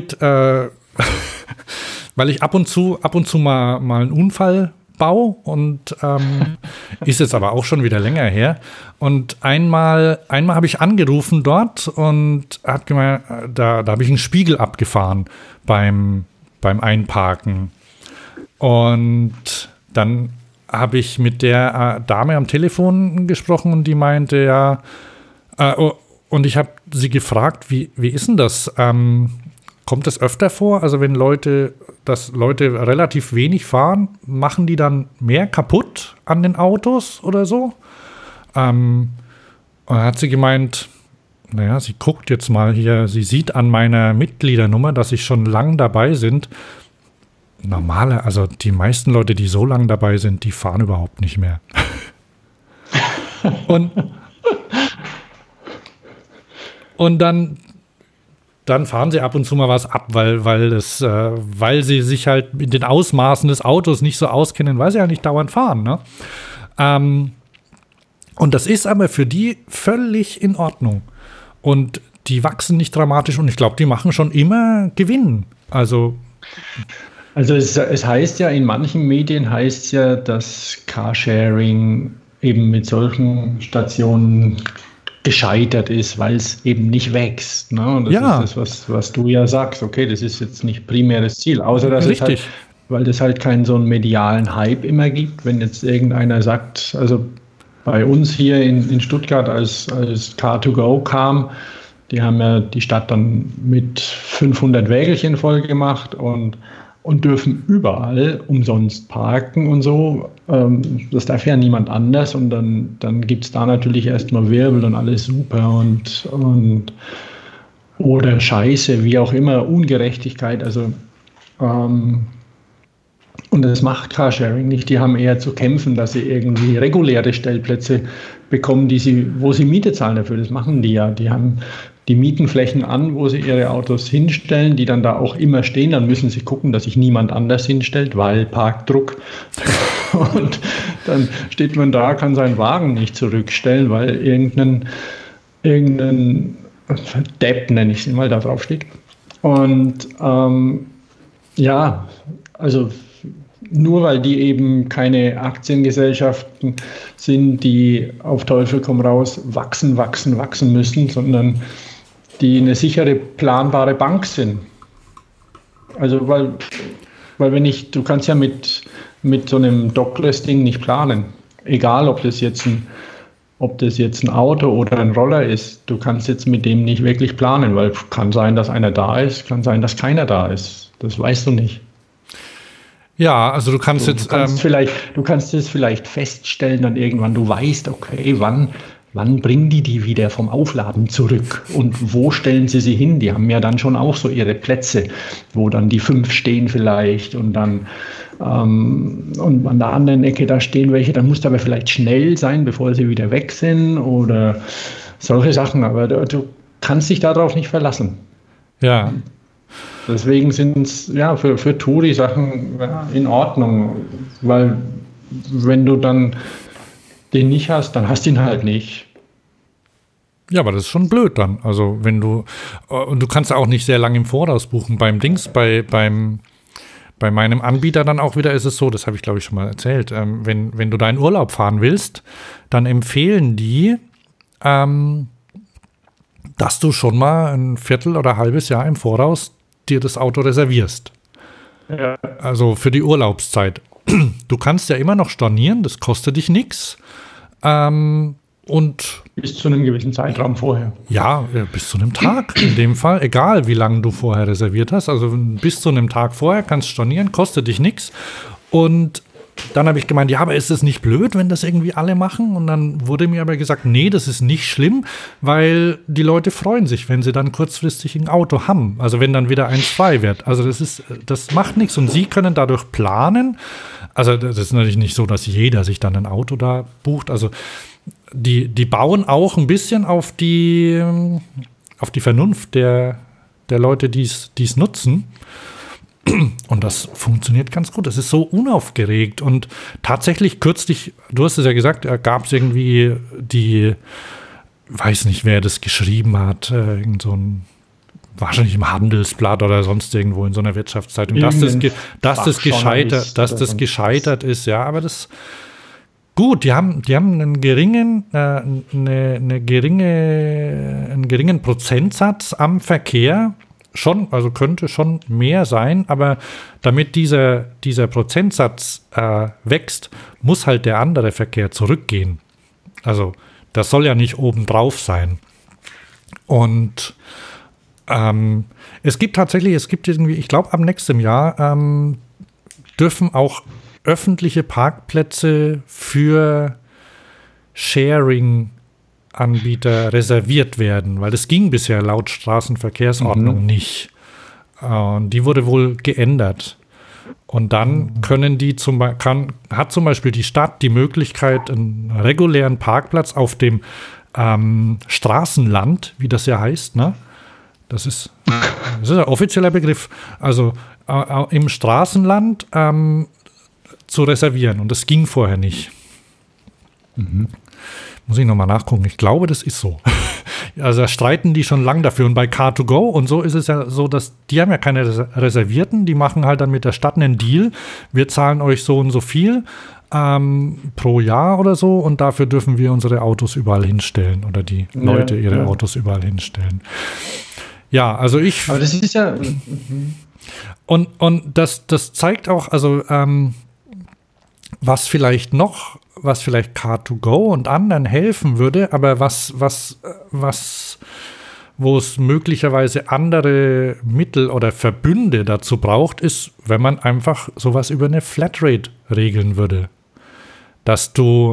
weil ich ab und zu mal einen Unfall baue und ist jetzt aber auch schon wieder länger her. Und einmal habe ich angerufen dort und habe gemeint, da habe ich einen Spiegel abgefahren beim Einparken. Und dann habe ich mit der Dame am Telefon gesprochen und die meinte, ja, und ich habe sie gefragt, wie ist denn das? Kommt das öfter vor? Also wenn Leute relativ wenig fahren, machen die dann mehr kaputt an den Autos oder so? Und dann hat sie gemeint, naja, sie guckt jetzt mal hier, sie sieht an meiner Mitgliedernummer, dass ich schon lang dabei sind. Also die meisten Leute, die so lang dabei sind, die fahren überhaupt nicht mehr. Und dann fahren sie ab und zu mal was ab, weil sie sich halt mit den Ausmaßen des Autos nicht so auskennen, weil sie ja nicht dauernd fahren. Ne? Und das ist aber für die völlig in Ordnung. Und die wachsen nicht dramatisch und ich glaube, die machen schon immer Gewinn. Also es heißt ja, in manchen Medien heißt ja, dass Carsharing eben mit solchen Stationen gescheitert ist, weil es eben nicht wächst. Ne? Und das ist das, was du ja sagst. Okay, das ist jetzt nicht primäres Ziel, außer dass es halt, weil das halt keinen so einen medialen Hype immer gibt. Wenn jetzt irgendeiner sagt, also bei uns hier in Stuttgart, als Car2Go kam, Die haben ja die Stadt dann mit 500 Wägelchen voll gemacht und dürfen überall umsonst parken und so. Das darf ja niemand anders und dann gibt es da natürlich erstmal Wirbel und alles super und oder Scheiße, wie auch immer, Ungerechtigkeit. Also und das macht Carsharing nicht. Die haben eher zu kämpfen, dass sie irgendwie reguläre Stellplätze bekommen, wo sie Miete zahlen dafür. Das machen die ja. Die mieten Flächen an, wo sie ihre Autos hinstellen, die dann da auch immer stehen. Dann müssen sie gucken, dass sich niemand anders hinstellt, weil Parkdruck. Und dann steht man da, kann seinen Wagen nicht zurückstellen, weil irgendein Depp, nenne ich es mal, da drauf steht. Und ja, also nur weil die eben keine Aktiengesellschaften sind, die auf Teufel komm raus wachsen müssen, sondern die eine sichere, planbare Bank sind. Also weil du kannst ja mit so einem Dockless-Ding nicht planen. Egal, ob das jetzt ein Auto oder ein Roller ist, du kannst jetzt mit dem nicht wirklich planen, weil kann sein, dass einer da ist, kann sein, dass keiner da ist. Das weißt du nicht. Ja, also du kannst Du kannst es vielleicht feststellen dann irgendwann, du weißt, okay, wann bringen die wieder vom Aufladen zurück und wo stellen sie hin? Die haben ja dann schon auch so ihre Plätze, wo dann die 5 stehen vielleicht und dann und an der anderen Ecke da stehen welche, dann musst du aber vielleicht schnell sein, bevor sie wieder weg sind oder solche Sachen, aber du kannst dich darauf nicht verlassen. Ja. Deswegen sind es ja für Touri-Sachen in Ordnung, weil wenn du dann den nicht hast, dann hast du ihn halt nicht. Ja, aber das ist schon blöd dann. Also wenn du kannst auch nicht sehr lange im Voraus buchen. Bei meinem Anbieter dann auch wieder ist es so, das habe ich glaube ich schon mal erzählt, wenn du deinen Urlaub fahren willst, dann empfehlen die, dass du schon mal ein Viertel oder halbes Jahr im Voraus dir das Auto reservierst. Ja. Also für die Urlaubszeit. Du kannst ja immer noch stornieren, das kostet dich nichts. Und bis zu einem gewissen Zeitraum vorher. Ja, bis zu einem Tag in dem Fall, egal wie lange du vorher reserviert hast. Also bis zu einem Tag vorher kannst du stornieren, kostet dich nichts. Und dann habe ich gemeint, ja, aber ist es nicht blöd, wenn das irgendwie alle machen? Und dann wurde mir aber gesagt, nee, das ist nicht schlimm, weil die Leute freuen sich, wenn sie dann kurzfristig ein Auto haben. Also wenn dann wieder eins frei wird. Also das macht nichts und sie können dadurch planen. Also das ist natürlich nicht so, dass jeder sich dann ein Auto da bucht. Also die bauen auch ein bisschen auf die Vernunft der Leute, die es nutzen. Und das funktioniert ganz gut. Das ist so unaufgeregt. Und tatsächlich kürzlich, du hast es ja gesagt, gab es irgendwie weiß nicht, wer das geschrieben hat, irgend so ein, wahrscheinlich im Handelsblatt oder sonst irgendwo in so einer Wirtschaftszeitung, dass das gescheitert ist. Ja, aber das gut, die haben einen geringen Prozentsatz am Verkehr. Schon, also könnte schon mehr sein, aber damit dieser Prozentsatz wächst, muss halt der andere Verkehr zurückgehen. Also das soll ja nicht obendrauf sein. Und es gibt irgendwie, ich glaube ab nächstem Jahr dürfen auch öffentliche Parkplätze für Sharing-Anbieter reserviert werden, weil das ging bisher laut Straßenverkehrsordnung nicht. Und die wurde wohl geändert. Und dann hat zum Beispiel die Stadt die Möglichkeit, einen regulären Parkplatz auf dem Straßenland, wie das ja heißt, ne? Das ist ein offizieller Begriff. Also im Straßenland zu reservieren. Und das ging vorher nicht. Muss ich nochmal nachgucken. Ich glaube, das ist so. Also da streiten die schon lang dafür. Und bei Car2Go und so ist es ja so, dass die haben ja keine Reservierten. Die machen halt dann mit der Stadt einen Deal. Wir zahlen euch so und so viel pro Jahr oder so. Und dafür dürfen wir unsere Autos überall hinstellen. Oder die Leute ihre Autos überall hinstellen. Ja, also Aber das ist ja... Und das zeigt auch, also was vielleicht Car2Go und anderen helfen würde, aber was wo es möglicherweise andere Mittel oder Verbünde dazu braucht, ist, wenn man einfach sowas über eine Flatrate regeln würde. Dass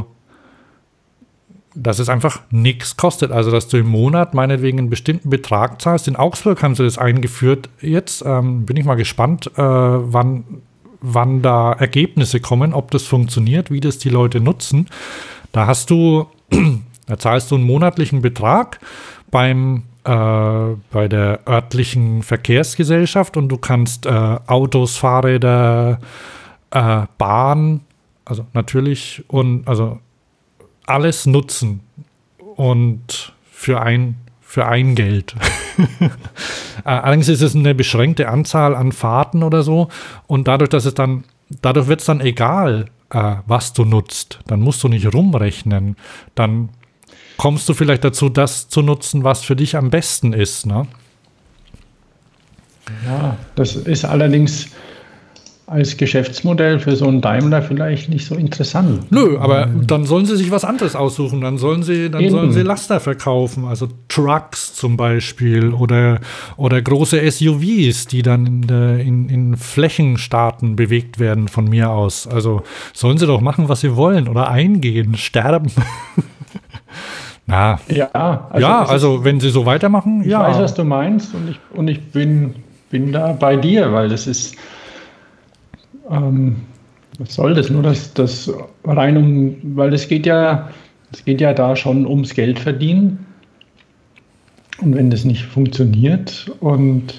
es einfach nichts kostet. Also, dass du im Monat meinetwegen einen bestimmten Betrag zahlst. In Augsburg haben sie das eingeführt. Jetzt bin ich mal gespannt, wann da Ergebnisse kommen, ob das funktioniert, wie das die Leute nutzen. Da zahlst du einen monatlichen Betrag bei der örtlichen Verkehrsgesellschaft und du kannst Autos, Fahrräder, Bahn, also natürlich, und also alles nutzen und für ein Geld. Allerdings ist es eine beschränkte Anzahl an Fahrten oder so und dadurch wird es dann egal, was du nutzt. Dann musst du nicht rumrechnen. Dann kommst du vielleicht dazu, das zu nutzen, was für dich am besten ist, ne? Ja, das ist allerdings als Geschäftsmodell für so einen Daimler vielleicht nicht so interessant. Nö, aber dann sollen sie sich was anderes aussuchen. Dann sollen sie Laster verkaufen, also Trucks zum Beispiel oder große SUVs, die dann in Flächenstaaten bewegt werden von mir aus. Also sollen sie doch machen, was sie wollen oder eingehen, sterben. Na, also wenn sie so weitermachen, ich weiß, was du meinst und ich bin da bei dir, weil das ist was soll das? Nur das rein weil es geht ja da schon ums Geld verdienen. Und wenn das nicht funktioniert und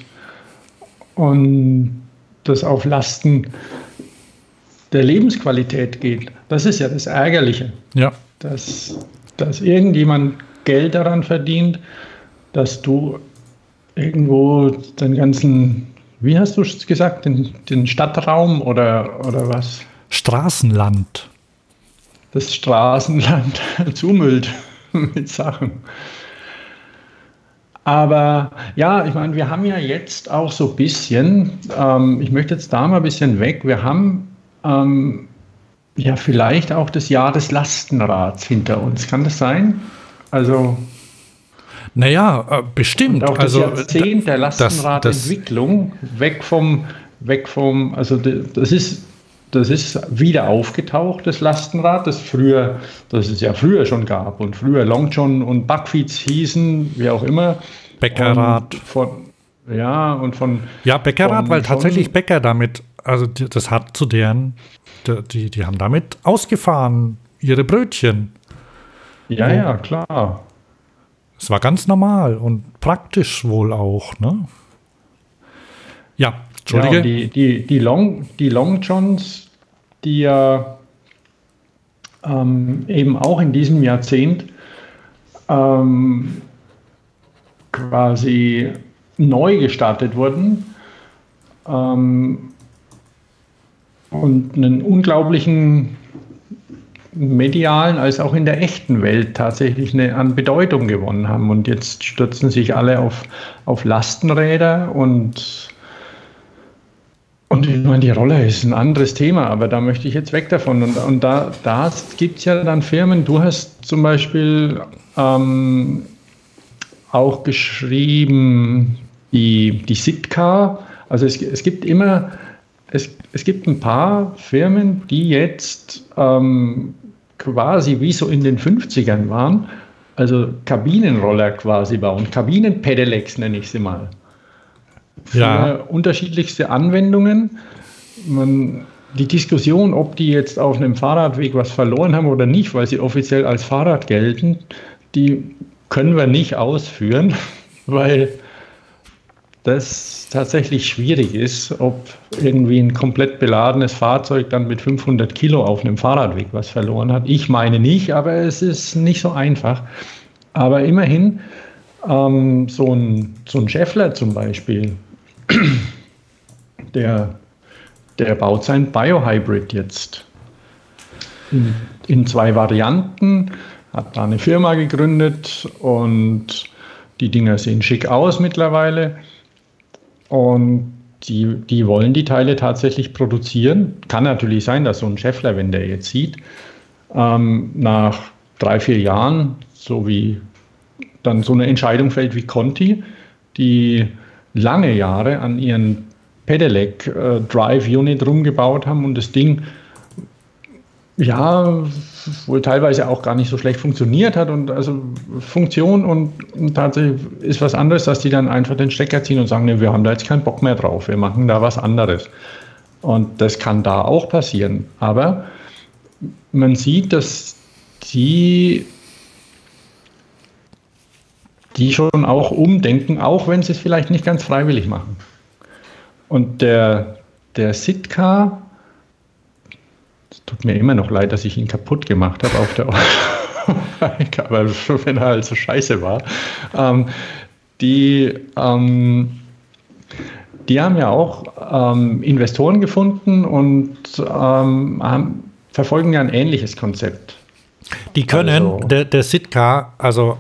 das auf Lasten der Lebensqualität geht, das ist ja das Ärgerliche. Ja. Dass irgendjemand Geld daran verdient, dass du irgendwo den ganzen, wie hast du es gesagt, den Stadtraum oder was? Straßenland. Das Straßenland zumüllt mit Sachen. Aber ja, ich meine, wir haben ja jetzt auch so ein bisschen, ich möchte jetzt da mal ein bisschen weg, wir haben ja vielleicht auch das Jahr des Lastenrads hinter uns. Kann das sein? Also naja, bestimmt. Und auch das Jahrzehnt der Lastenradentwicklung weg vom, also das ist wieder aufgetaucht, das Lastenrad, das es ja früher schon gab und früher Long John und Buckfeeds hießen, wie auch immer. Bäckerrad. Bäckerrad, weil tatsächlich Bäcker damit, also das hat zu deren, die haben damit ausgefahren, ihre Brötchen. Ja, klar. Es war ganz normal und praktisch wohl auch, ne? Ja, Entschuldige. Ja, die Long Johns, die ja eben auch in diesem Jahrzehnt quasi neu gestartet wurden und einen unglaublichen medialen als auch in der echten Welt tatsächlich an Bedeutung gewonnen haben. Und jetzt stürzen sich alle auf Lastenräder und ich meine, die Roller ist ein anderes Thema, aber da möchte ich jetzt weg davon. Und da gibt es ja dann Firmen, du hast zum Beispiel auch geschrieben, die Sitka, also es gibt immer, es gibt ein paar Firmen, die jetzt quasi wie so in den 50ern waren, also Kabinenroller quasi bauen, Kabinenpedelecs nenne ich sie mal. Für unterschiedlichste Anwendungen. Die Diskussion, ob die jetzt auf einem Fahrradweg was verloren haben oder nicht, weil sie offiziell als Fahrrad gelten, die können wir nicht ausführen, weil das tatsächlich schwierig ist, ob irgendwie ein komplett beladenes Fahrzeug dann mit 500 Kilo auf einem Fahrradweg was verloren hat. Ich meine nicht, aber es ist nicht so einfach. Aber immerhin, so ein Schaeffler zum Beispiel, der baut sein Biohybrid jetzt in 2 Varianten, hat da eine Firma gegründet und die Dinger sehen schick aus mittlerweile. Und die wollen die Teile tatsächlich produzieren. Kann natürlich sein, dass so ein Schaeffler, wenn der jetzt sieht, nach 3-4 Jahren, so wie dann so eine Entscheidung fällt wie Conti, die lange Jahre an ihren Pedelec Drive Unit rumgebaut haben und das Ding ja wohl teilweise auch gar nicht so schlecht funktioniert hat und also Funktion und tatsächlich ist was anderes, dass die dann einfach den Stecker ziehen und sagen, nee, wir haben da jetzt keinen Bock mehr drauf, wir machen da was anderes. Und das kann da auch passieren. Aber man sieht, dass die schon auch umdenken, auch wenn sie es vielleicht nicht ganz freiwillig machen. Und der Sitka, es tut mir immer noch leid, dass ich ihn kaputt gemacht habe auf der Bike, aber wenn er halt so scheiße war, die haben ja auch Investoren gefunden und verfolgen ja ein ähnliches Konzept. Die können, also, der Sitka, also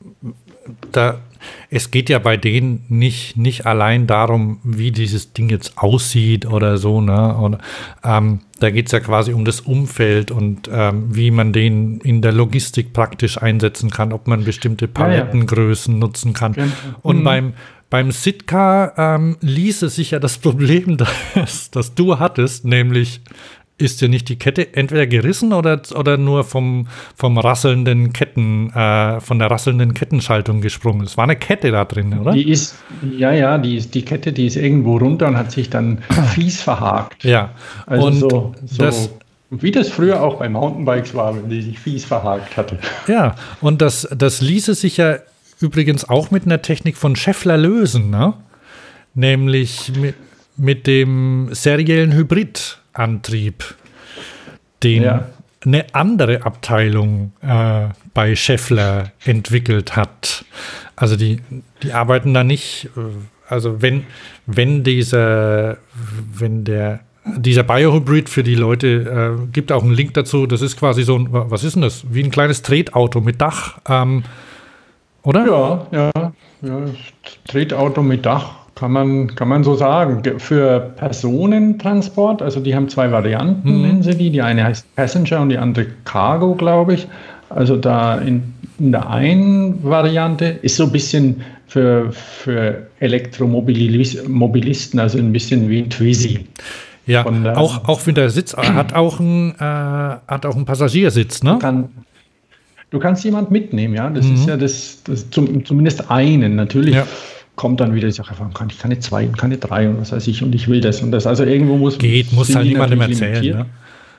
es geht ja bei denen nicht allein darum, wie dieses Ding jetzt aussieht oder so, ne? Und, da geht es ja quasi um das Umfeld und wie man den in der Logistik praktisch einsetzen kann, ob man bestimmte Palettengrößen nutzen kann. Und beim Sitka ließe sich ja das Problem, das du hattest, nämlich ist dir nicht die Kette entweder gerissen oder nur vom rasselnden von der rasselnden Kettenschaltung gesprungen? Es war eine Kette da drin, oder? Die Kette, die ist irgendwo runter und hat sich dann fies verhakt. Ja. Also und wie das früher auch bei Mountainbikes war, wenn die sich fies verhakt hatte. Ja, und das ließe sich ja übrigens auch mit einer Technik von Schaeffler lösen, ne? Nämlich mit dem seriellen Hybridantrieb, den eine andere Abteilung bei Schaeffler entwickelt hat. Also die arbeiten da nicht, also wenn dieser Biohybrid für die Leute, gibt auch einen Link dazu, das ist quasi so ein, was ist denn das? Wie ein kleines Tretauto mit Dach, oder? Ja, Tretauto mit Dach. Kann man so sagen. Für Personentransport, also die haben 2 Varianten, nennen sie die. Die eine heißt Passenger und die andere Cargo, glaube ich. Also da in der einen Variante ist so ein bisschen für Elektromobilisten, also ein bisschen wie ein Twizy. Ja, auch wenn der Sitz hat auch einen Passagiersitz, ne? Du kannst jemanden mitnehmen, ja. Das ist ja das zumindest einen. Natürlich kommt dann wieder die Sache, warum kann ich keine 2 und keine 3 und was weiß ich und ich will das und das. Also irgendwo muss halt niemandem erzählen. Ne?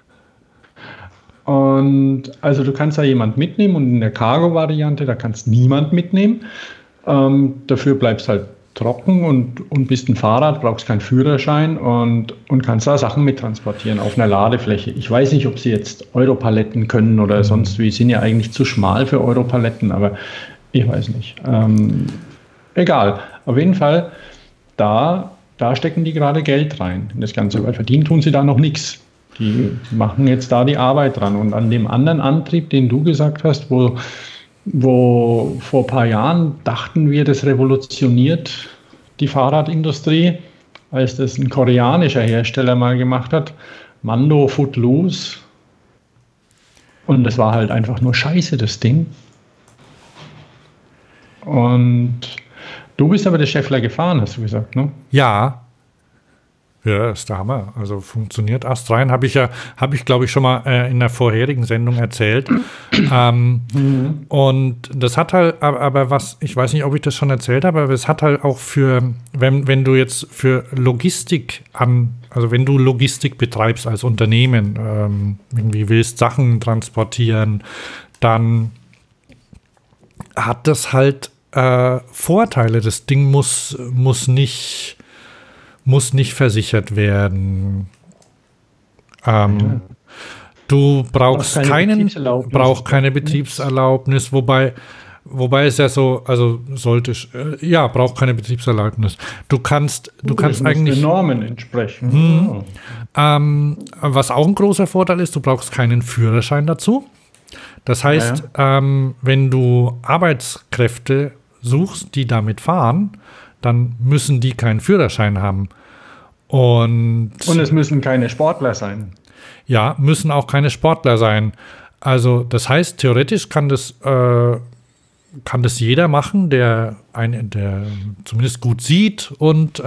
Und also du kannst da jemand mitnehmen und in der Cargo-Variante, da kannst niemand mitnehmen. Dafür bleibst halt trocken und bist ein Fahrrad, brauchst keinen Führerschein und kannst da Sachen mittransportieren auf einer Ladefläche. Ich weiß nicht, ob sie jetzt Europaletten können oder sonst wie. Sind ja eigentlich zu schmal für Europaletten, aber ich weiß nicht. Egal. Auf jeden Fall, da stecken die gerade Geld rein in das Ganze, weil verdienen tun sie da noch nichts. Die machen jetzt da die Arbeit dran. Und an dem anderen Antrieb, den du gesagt hast, wo vor ein paar Jahren dachten wir, das revolutioniert die Fahrradindustrie, als das ein koreanischer Hersteller mal gemacht hat, Mando Footloose. Und das war halt einfach nur Scheiße, das Ding. Und du bist aber der Schaeffler gefahren, hast du gesagt, ne? Ja. Ja, ist der Hammer. Also funktioniert astrein. Habe ich, glaube ich, schon mal in der vorherigen Sendung erzählt. Und das hat halt, aber was, ich weiß nicht, ob ich das schon erzählt habe, aber es hat halt auch wenn du jetzt für Logistik also wenn du Logistik betreibst als Unternehmen, irgendwie willst Sachen transportieren, dann hat das halt Vorteile. Das Ding muss nicht versichert werden. Du brauchst keine Betriebserlaubnis, wobei es ja so, also braucht keine Betriebserlaubnis. Du kannst eigentlich den Normen entsprechen. Was auch ein großer Vorteil ist, du brauchst keinen Führerschein dazu. Das heißt, wenn du Arbeitskräfte suchst, die damit fahren, dann müssen die keinen Führerschein haben. Und es müssen keine Sportler sein. Ja, müssen auch keine Sportler sein. Also das heißt, theoretisch kann das kann das jeder machen, der zumindest gut sieht und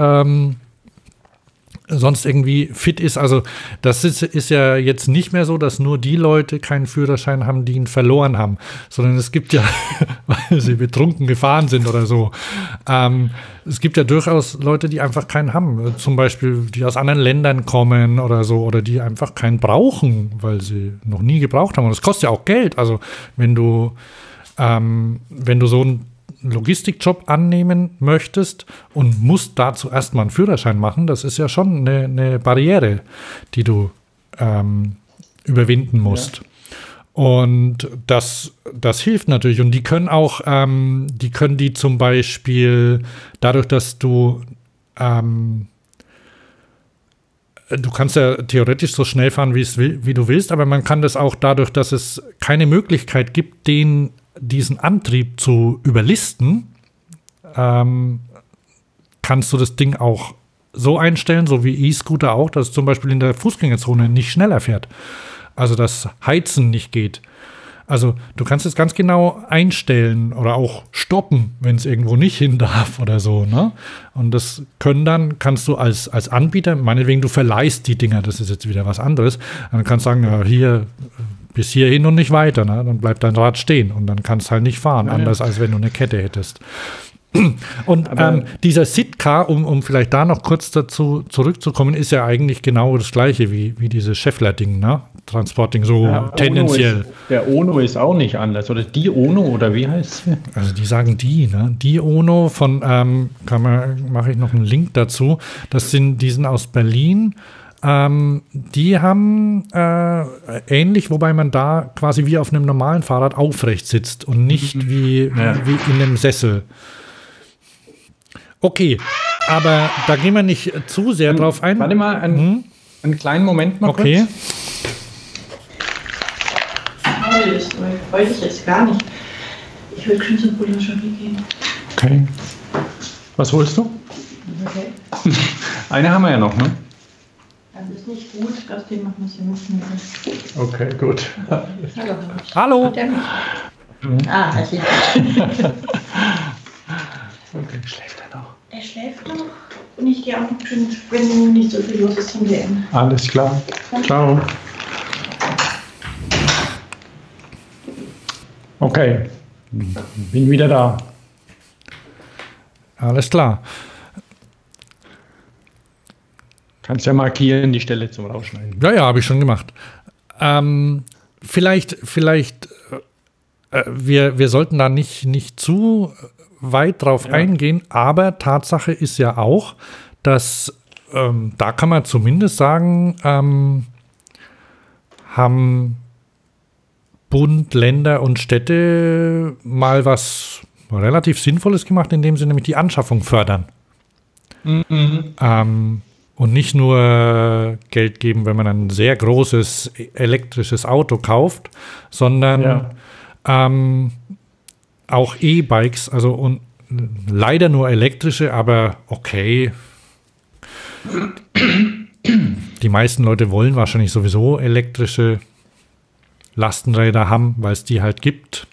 sonst irgendwie fit ist. Also das ist ja jetzt nicht mehr so, dass nur die Leute keinen Führerschein haben, die ihn verloren haben, sondern es gibt ja, weil sie betrunken gefahren sind oder so, es gibt ja durchaus Leute, die einfach keinen haben. Zum Beispiel, die aus anderen Ländern kommen oder so, oder die einfach keinen brauchen, weil sie noch nie gebraucht haben. Und das kostet ja auch Geld. Also wenn du so einen Logistikjob annehmen möchtest und musst dazu erstmal einen Führerschein machen, das ist ja schon eine Barriere, die du überwinden musst. Ja. Und das hilft natürlich. Und die können auch, die zum Beispiel dadurch, dass du kannst ja theoretisch so schnell fahren, wie du willst, aber man kann das auch dadurch, dass es keine Möglichkeit gibt, diesen Antrieb zu überlisten, kannst du das Ding auch so einstellen, so wie E-Scooter auch, dass es zum Beispiel in der Fußgängerzone nicht schneller fährt. Also das Heizen nicht geht. Also du kannst es ganz genau einstellen oder auch stoppen, wenn es irgendwo nicht hin darf oder so, ne? Und das kannst du als Anbieter, meinetwegen du verleihst die Dinger, das ist jetzt wieder was anderes, dann kannst du sagen, ja, hier bis hierhin und nicht weiter, ne? Dann bleibt dein Rad stehen und dann kannst du halt nicht fahren, anders als wenn du eine Kette hättest. Und dieser Sitka, um vielleicht da noch kurz dazu zurückzukommen, ist ja eigentlich genau das Gleiche wie dieses Scheffler-Ding, ne? Transporting, so tendenziell. Der Ono ist auch nicht anders, oder die Ono, oder wie heißt sie? Also die sagen ne? Die Ono von, mache ich noch einen Link dazu, die sind aus Berlin. Die haben ähnlich, wobei man da quasi wie auf einem normalen Fahrrad aufrecht sitzt und nicht wie in einem Sessel. Okay, aber da gehen wir nicht zu sehr drauf ein. Warte mal, einen kleinen Moment mal kurz. Das wollte ich jetzt gar nicht. Ich will schon zum Boulangerie gehen. Okay. Was holst du? Okay. Eine haben wir ja noch, ne? Das ist nicht gut, das Ding machen wir nicht. Okay, gut. Hallo. Er schläft. Okay, schläft er noch? Er schläft noch. Und ich gehe auch noch schön, wenn nicht so viel los ist zum DM. Alles klar. Ciao. Okay, bin wieder da. Alles klar. Kannst ja markieren, die Stelle zum Rausschneiden. Ja, habe ich schon gemacht. Vielleicht wir sollten da nicht zu weit drauf eingehen, aber Tatsache ist ja auch, dass da kann man zumindest sagen, haben Bund, Länder und Städte mal was relativ Sinnvolles gemacht, indem sie nämlich die Anschaffung fördern. Und nicht nur Geld geben, wenn man ein sehr großes elektrisches Auto kauft, sondern auch E-Bikes, also und leider nur elektrische, aber okay. Die meisten Leute wollen wahrscheinlich sowieso elektrische Lastenräder haben, weil es die halt gibt.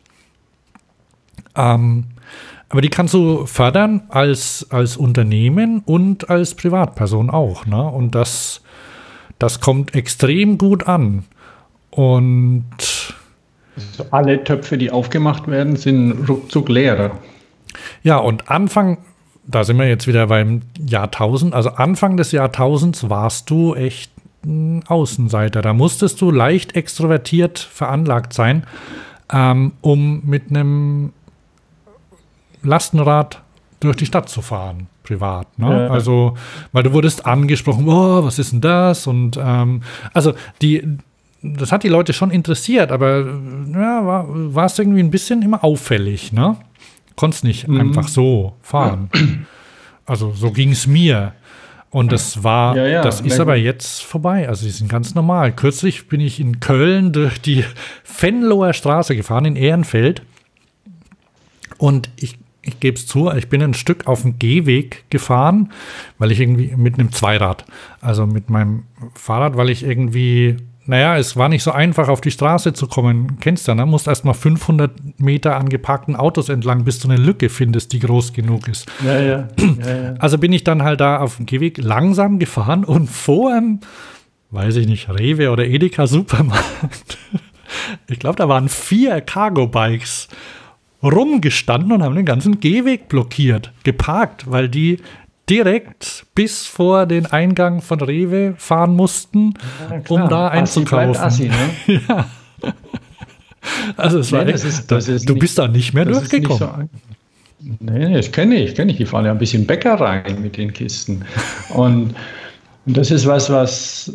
Aber die kannst du fördern als Unternehmen und als Privatperson auch, ne? Und das kommt extrem gut an. Und also alle Töpfe, die aufgemacht werden, sind ruckzuck leerer. Ja, und da sind wir jetzt wieder beim Jahrtausend, also Anfang des Jahrtausends warst du echt ein Außenseiter. Da musstest du leicht extrovertiert veranlagt sein, um mit einem Lastenrad durch die Stadt zu fahren, privat. Ne? Ja. Also, weil du wurdest angesprochen, oh, was ist denn das? Und also das hat die Leute schon interessiert, aber ja, war es irgendwie ein bisschen immer auffällig, ne? Konntest nicht einfach so fahren. Also so ging es mir. Und das ist aber jetzt vorbei. Also die sind ganz normal. Kürzlich bin ich in Köln durch die Venloer Straße gefahren, in Ehrenfeld. Und ich gebe es zu, ich bin ein Stück auf dem Gehweg gefahren, weil ich irgendwie mit einem Zweirad, also mit meinem Fahrrad, weil ich irgendwie naja, es war nicht so einfach, auf die Straße zu kommen. Kennst du, ne? Musst erst mal 500 Meter an geparkten Autos entlang, bis du eine Lücke findest, die groß genug ist. Ja. Also bin ich dann halt da auf dem Gehweg langsam gefahren und vor einem, weiß ich nicht, Rewe oder Edeka Supermarkt, ich glaube, da waren 4 Cargo-Bikes rumgestanden und haben den ganzen Gehweg blockiert, geparkt, weil die direkt bis vor den Eingang von Rewe fahren mussten, um da einzukaufen. Assi, ne? Ja. Also es war echt, du bist da nicht mehr durchgekommen. Nee, das kenne ich. Die fahren ja ein bisschen Bäcker rein mit den Kisten. Und das ist was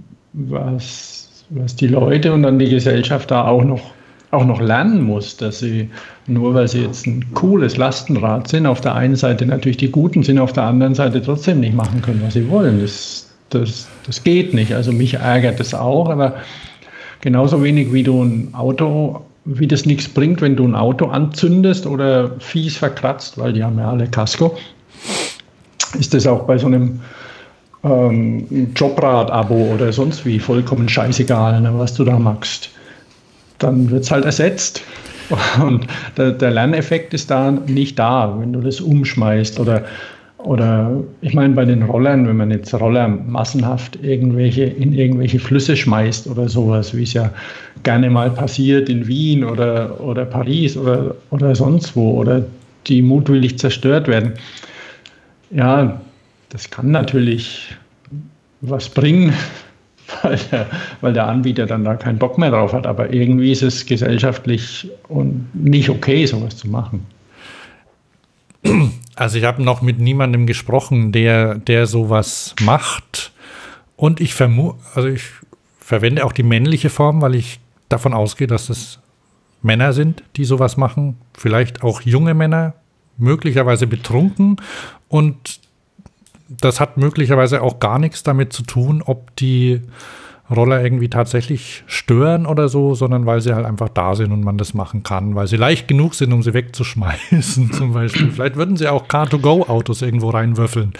die Leute und dann die Gesellschaft da auch noch lernen muss, dass sie, nur weil sie jetzt ein cooles Lastenrad sind, auf der einen Seite natürlich die Guten sind, auf der anderen Seite trotzdem nicht machen können, was sie wollen. Das geht nicht. Also mich ärgert das auch, aber genauso wenig wie das nichts bringt, wenn du ein Auto anzündest oder fies verkratzt, weil die haben ja alle Kasko, ist das auch bei so einem Jobrad-Abo oder sonst wie vollkommen scheißegal, ne, was du da machst. Dann wird es halt ersetzt. Und der Lerneffekt ist da nicht da, wenn du das umschmeißt. Oder ich meine, bei den Rollern, wenn man jetzt Roller massenhaft in irgendwelche Flüsse schmeißt oder sowas, wie es ja gerne mal passiert in Wien oder Paris oder sonst wo, oder die mutwillig zerstört werden. Ja, das kann natürlich was bringen, weil der Anbieter dann da keinen Bock mehr drauf hat. Aber irgendwie ist es gesellschaftlich und nicht okay, sowas zu machen. Also ich habe noch mit niemandem gesprochen, der sowas macht. Und ich verwende auch die männliche Form, weil ich davon ausgehe, dass es Männer sind, die sowas machen. Vielleicht auch junge Männer, möglicherweise betrunken. Und das hat möglicherweise auch gar nichts damit zu tun, ob die Roller irgendwie tatsächlich stören oder so, sondern weil sie halt einfach da sind und man das machen kann, weil sie leicht genug sind, um sie wegzuschmeißen zum Beispiel. Vielleicht würden sie auch Car-to-Go-Autos irgendwo reinwürfeln.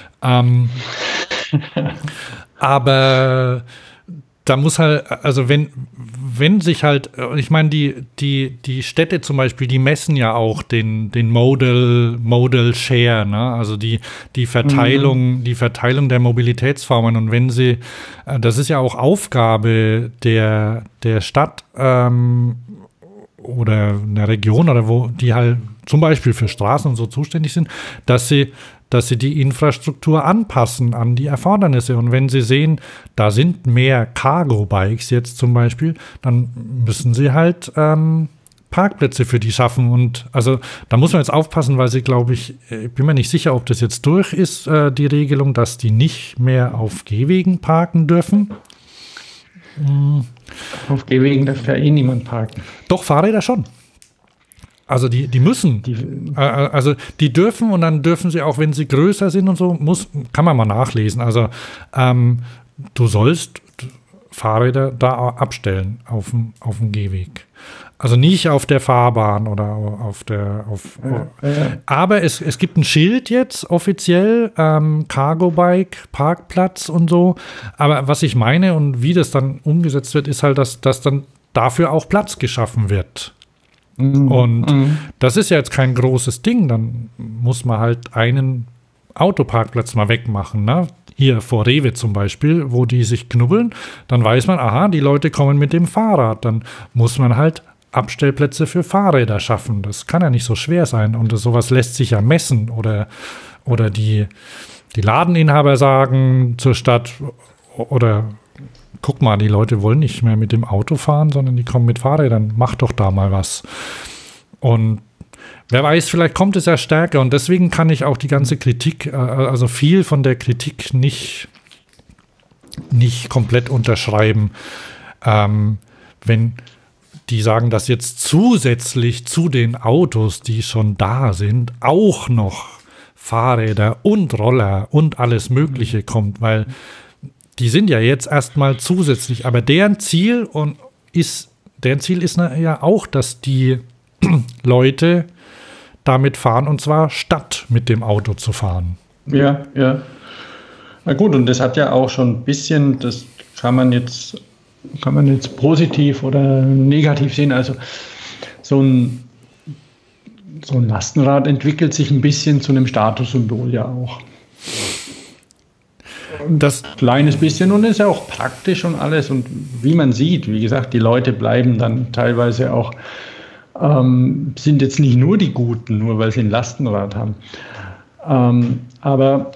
Aber da muss halt, also wenn sich halt, ich meine, die Städte zum Beispiel, die messen ja auch den Modal Share, ne? Also die Verteilung der Mobilitätsformen. Und wenn sie, das ist ja auch Aufgabe der Stadt oder einer Region oder wo die halt zum Beispiel für Straßen und so zuständig sind, dass sie die Infrastruktur anpassen an die Erfordernisse. Und wenn sie sehen, da sind mehr Cargo-Bikes jetzt zum Beispiel, dann müssen sie halt Parkplätze für die schaffen. Und also da muss man jetzt aufpassen, weil sie, glaube ich bin mir nicht sicher, ob das jetzt durch ist, die Regelung, dass die nicht mehr auf Gehwegen parken dürfen. Auf Gehwegen darf ja eh niemand parken. Doch, Fahrräder schon. Also die müssen, also die dürfen und dann dürfen sie auch, wenn sie größer sind und so, kann man mal nachlesen. Also du sollst Fahrräder da abstellen auf dem Gehweg. Also nicht auf der Fahrbahn oder aber es gibt ein Schild jetzt offiziell, Cargo-Bike, Parkplatz und so. Aber was ich meine und wie das dann umgesetzt wird, ist halt, dass dann dafür auch Platz geschaffen wird. Und das ist ja jetzt kein großes Ding, dann muss man halt einen Autoparkplatz mal wegmachen, ne? Hier vor Rewe zum Beispiel, wo die sich knubbeln, dann weiß man, aha, die Leute kommen mit dem Fahrrad, dann muss man halt Abstellplätze für Fahrräder schaffen. Das kann ja nicht so schwer sein und sowas lässt sich ja messen oder die Ladeninhaber sagen zur Stadt oder guck mal, die Leute wollen nicht mehr mit dem Auto fahren, sondern die kommen mit Fahrrädern. Mach doch da mal was. Und wer weiß, vielleicht kommt es ja stärker. Und deswegen kann ich auch die ganze Kritik, also viel von der Kritik nicht komplett unterschreiben. Wenn die sagen, dass jetzt zusätzlich zu den Autos, die schon da sind, auch noch Fahrräder und Roller und alles Mögliche kommt, weil die sind ja jetzt erstmal zusätzlich, aber deren Ziel ist ja auch, dass die Leute damit fahren und zwar statt mit dem Auto zu fahren. Ja. Na gut, und das hat ja auch schon ein bisschen, das kann man jetzt kann man jetzt positiv oder negativ sehen. Also so ein Lastenrad entwickelt sich ein bisschen zu einem Statussymbol ja auch. Das kleines bisschen und ist ja auch praktisch und alles. Und wie man sieht, wie gesagt, die Leute bleiben dann teilweise auch, sind jetzt nicht nur die Guten, nur weil sie ein Lastenrad haben. Aber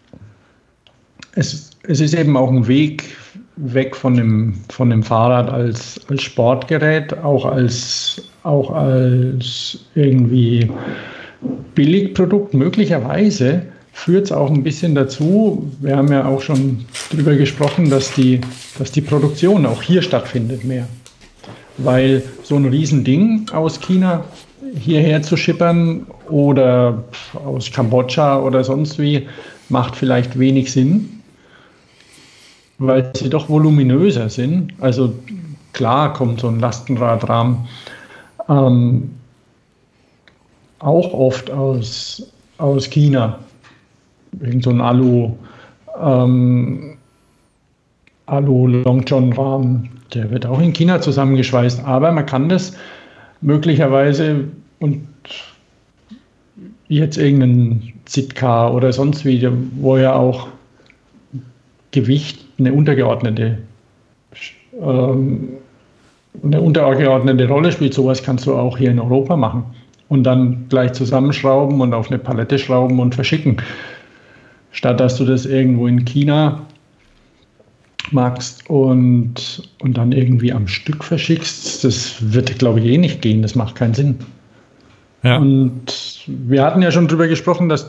es ist eben auch ein Weg weg von dem Fahrrad als Sportgerät, auch als irgendwie Billigprodukt. Möglicherweise führt es auch ein bisschen dazu, wir haben ja auch schon darüber gesprochen, dass die Produktion auch hier stattfindet mehr. Weil so ein Riesending aus China hierher zu schippern oder aus Kambodscha oder sonst wie, macht vielleicht wenig Sinn, weil sie doch voluminöser sind. Also klar kommt so ein Lastenradrahmen auch oft aus China. Irgend so ein Alu-Long-John-Rahmen, der wird auch in China zusammengeschweißt. Aber man kann das möglicherweise und jetzt irgendein Sitka oder sonst wie, wo ja auch Gewicht eine untergeordnete Rolle spielt. Sowas kannst du auch hier in Europa machen und dann gleich zusammenschrauben und auf eine Palette schrauben und verschicken. Statt dass du das irgendwo in China magst und dann irgendwie am Stück verschickst, das wird, glaube ich, eh nicht gehen. Das macht keinen Sinn. Ja. Und wir hatten ja schon drüber gesprochen, dass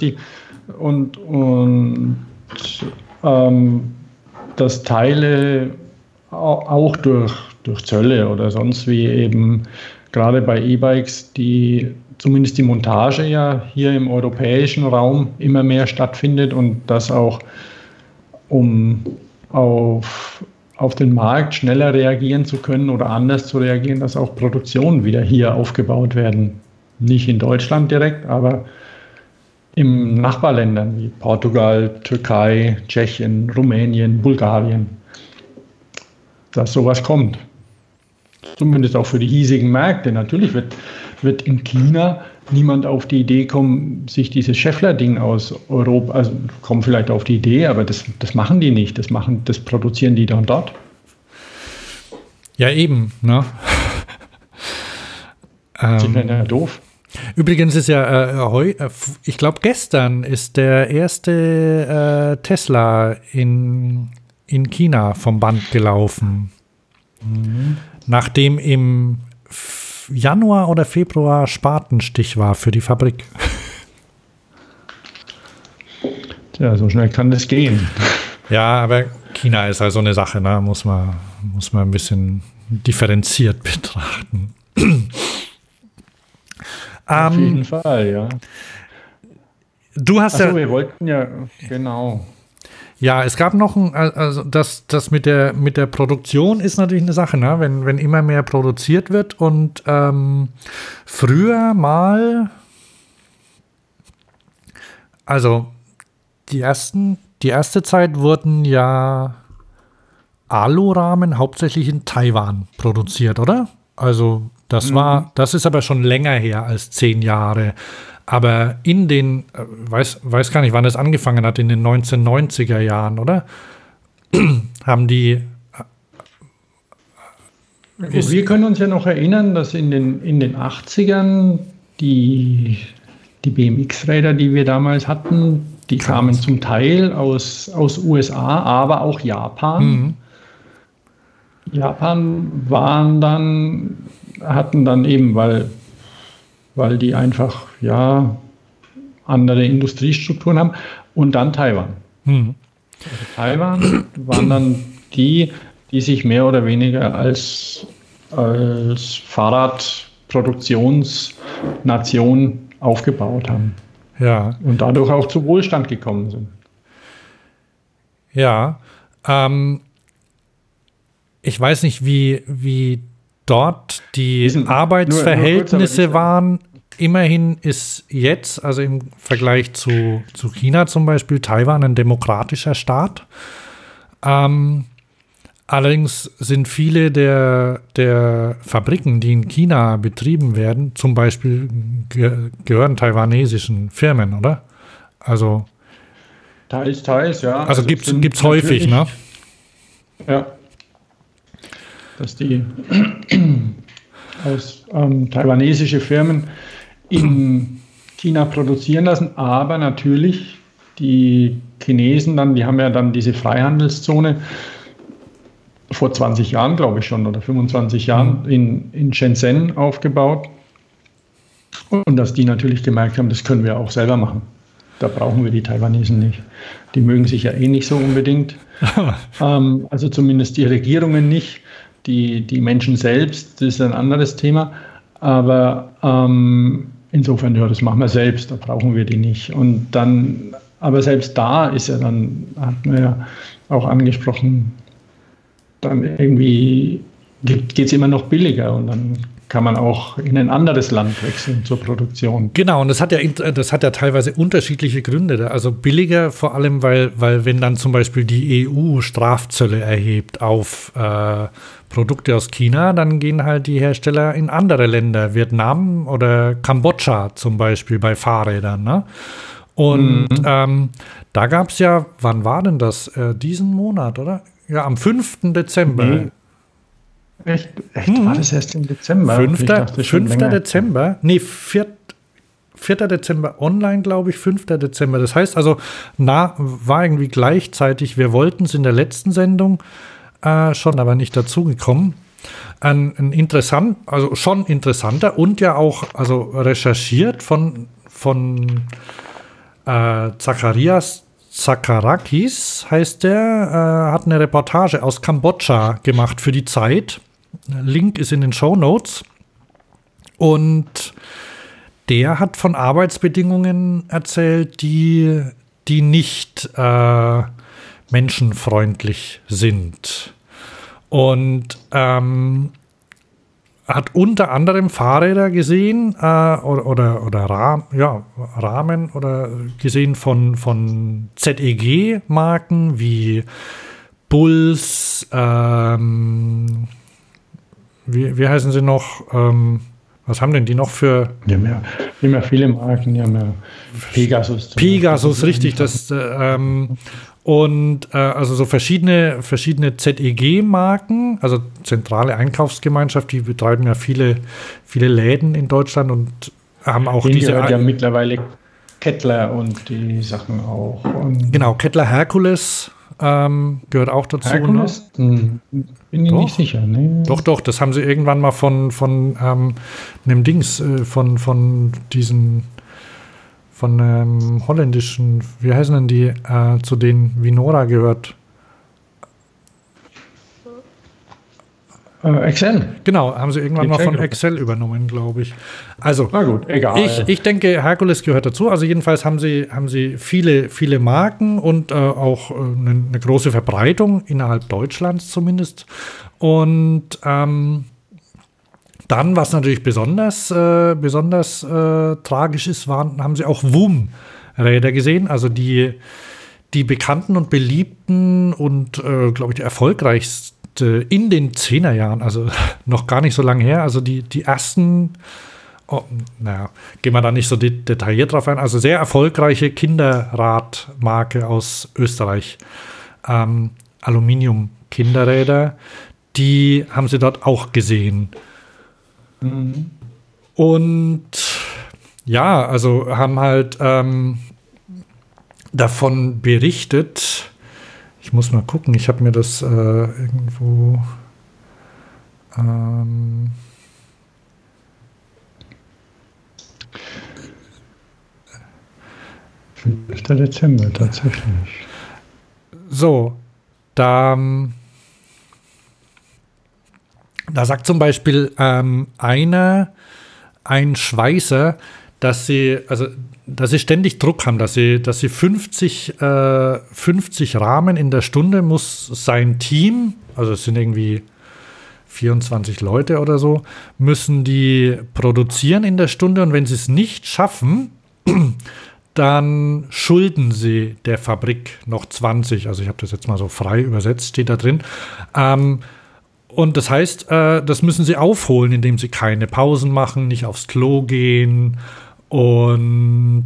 dass Teile auch durch Zölle oder sonst wie eben gerade bei E-Bikes, zumindest die Montage ja hier im europäischen Raum immer mehr stattfindet und das auch, um auf den Markt schneller reagieren zu können oder anders zu reagieren, dass auch Produktionen wieder hier aufgebaut werden. Nicht in Deutschland direkt, aber in Nachbarländern wie Portugal, Türkei, Tschechien, Rumänien, Bulgarien, dass sowas kommt. Zumindest auch für die hiesigen Märkte. Natürlich wird in China niemand auf die Idee kommen, sich dieses Schaeffler-Ding aus Europa, also kommen vielleicht auf die Idee, aber das machen die nicht. Das produzieren die dann dort. Ja, eben, ne? Das wäre ja doof. Übrigens ist ja, ich glaube gestern ist der erste Tesla in China vom Band gelaufen. Mhm. Nachdem im Januar oder Februar Spatenstich war für die Fabrik. Tja, so schnell kann das gehen. Ja, aber China ist also eine Sache, ne? Muss man ein bisschen differenziert betrachten. Auf jeden Fall, ja. Du hast wir wollten ja, genau. Ja, es gab noch also das mit der Produktion ist natürlich eine Sache, ne? Wenn immer mehr produziert wird und früher mal, also die erste Zeit wurden ja Alurahmen hauptsächlich in Taiwan produziert, oder? Also das ist aber schon länger her als 10 Jahre. Aber in den, weiß gar nicht, wann es angefangen hat, in den 1990er Jahren, oder? Haben die... Wir können uns ja noch erinnern, dass in den 80ern die BMX-Räder, die wir damals hatten, die kamen zum Teil aus USA, aber auch Japan. Mhm. Japan hatten dann eben, weil die einfach andere Industriestrukturen haben und dann Taiwan. Also Taiwan waren dann die sich mehr oder weniger als Fahrradproduktionsnation aufgebaut haben. Ja. Und dadurch auch zu Wohlstand gekommen sind. Ja. Ich weiß nicht, wie dort die Arbeitsverhältnisse waren. Immerhin ist jetzt, also im Vergleich zu China zum Beispiel, Taiwan ein demokratischer Staat. Aber Allerdings sind viele der Fabriken, die in China betrieben werden, zum Beispiel gehören taiwanesischen Firmen, oder? Also teils, ja. Also gibt's häufig, ne? Ja. Dass die aus taiwanesische Firmen in China produzieren lassen, aber natürlich die Chinesen dann, die haben ja dann diese Freihandelszone vor 20 Jahren, glaube ich schon, oder 25 Jahren in Shenzhen aufgebaut. Und dass die natürlich gemerkt haben, das können wir auch selber machen. Da brauchen wir die Taiwanesen nicht. Die mögen sich ja eh nicht so unbedingt. Also zumindest die Regierungen nicht. Die Menschen selbst, das ist ein anderes Thema. Aber insofern, ja, das machen wir selbst, da brauchen wir die nicht. Und dann, aber selbst da ist ja dann, hat man ja auch angesprochen, dann irgendwie geht es immer noch billiger und dann kann man auch in ein anderes Land wechseln zur Produktion. Genau, und das hat ja teilweise unterschiedliche Gründe. Also billiger vor allem, weil wenn dann zum Beispiel die EU Strafzölle erhebt auf Produkte aus China, dann gehen halt die Hersteller in andere Länder, Vietnam oder Kambodscha zum Beispiel bei Fahrrädern. Ne? Und da gab es ja, wann war denn das? Diesen Monat, oder? Ja, am 5. Dezember. Nee. Echt? War das erst im Dezember? 5. Dezember? Nee, 4. Dezember online, glaube ich, 5. Dezember. Das heißt also, war irgendwie gleichzeitig. Wir wollten es in der letzten Sendung schon, aber nicht dazugekommen. Ein schon interessanter und ja auch also recherchiert von Zacharias Zacharakis heißt der, hat eine Reportage aus Kambodscha gemacht für die Zeit. Link ist in den Shownotes. Und der hat von Arbeitsbedingungen erzählt, die nicht menschenfreundlich sind. Und hat unter anderem Fahrräder gesehen oder Rahmen oder gesehen von ZEG-Marken wie Bulls, wie heißen sie noch? Was haben denn die noch für? Die haben ja viele Marken, die haben ja Pegasus. Pegasus, richtig. Also so verschiedene ZEG-Marken, also zentrale Einkaufsgemeinschaft, die betreiben ja viele Läden in Deutschland und haben auch diese. Ja mittlerweile Kettler und die Sachen auch. Und genau, Kettler Herkules gehört auch dazu. Herkules? Ne? Bin ich nicht sicher. Nee. Doch, das haben sie irgendwann mal von einem Dings, von diesen. Von holländischen, wie heißen denn die, zu denen Vinora gehört? Excel. Genau, haben sie irgendwann mal von Excel übernommen, glaube ich. Also, na gut, egal. Ich denke, Herkules gehört dazu. Also jedenfalls haben sie viele Marken und auch eine große Verbreitung innerhalb Deutschlands zumindest. Und dann, was natürlich besonders tragisch ist, haben sie auch WUM-Räder gesehen, also die bekannten und beliebten und, glaube ich, die erfolgreichste in den 10er Jahren, also noch gar nicht so lange her, also die ersten, gehen wir da nicht so detailliert drauf ein, also sehr erfolgreiche Kinderradmarke aus Österreich, Aluminium-Kinderräder, die haben sie dort auch gesehen. Und ja, also haben halt davon berichtet. Ich muss mal gucken, ich habe mir das irgendwo 5. Dezember tatsächlich. So, da sagt zum Beispiel ein Schweißer, dass sie ständig Druck haben, dass sie 50 Rahmen in der Stunde muss sein Team, also es sind irgendwie 24 Leute oder so, müssen die produzieren in der Stunde und wenn sie es nicht schaffen, dann schulden sie der Fabrik noch 20. Also ich habe das jetzt mal so frei übersetzt, steht da drin. Und das heißt, das müssen sie aufholen, indem sie keine Pausen machen, nicht aufs Klo gehen und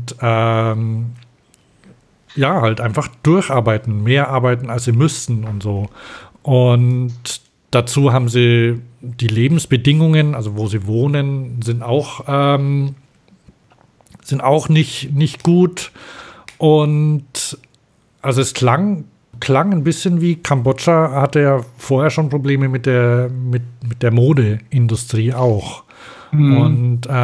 halt einfach durcharbeiten, mehr arbeiten, als sie müssten und so. Und dazu haben sie die Lebensbedingungen, also wo sie wohnen, sind auch nicht gut. Und also es klang ein bisschen wie Kambodscha hatte ja vorher schon Probleme mit der Modeindustrie auch. Und ich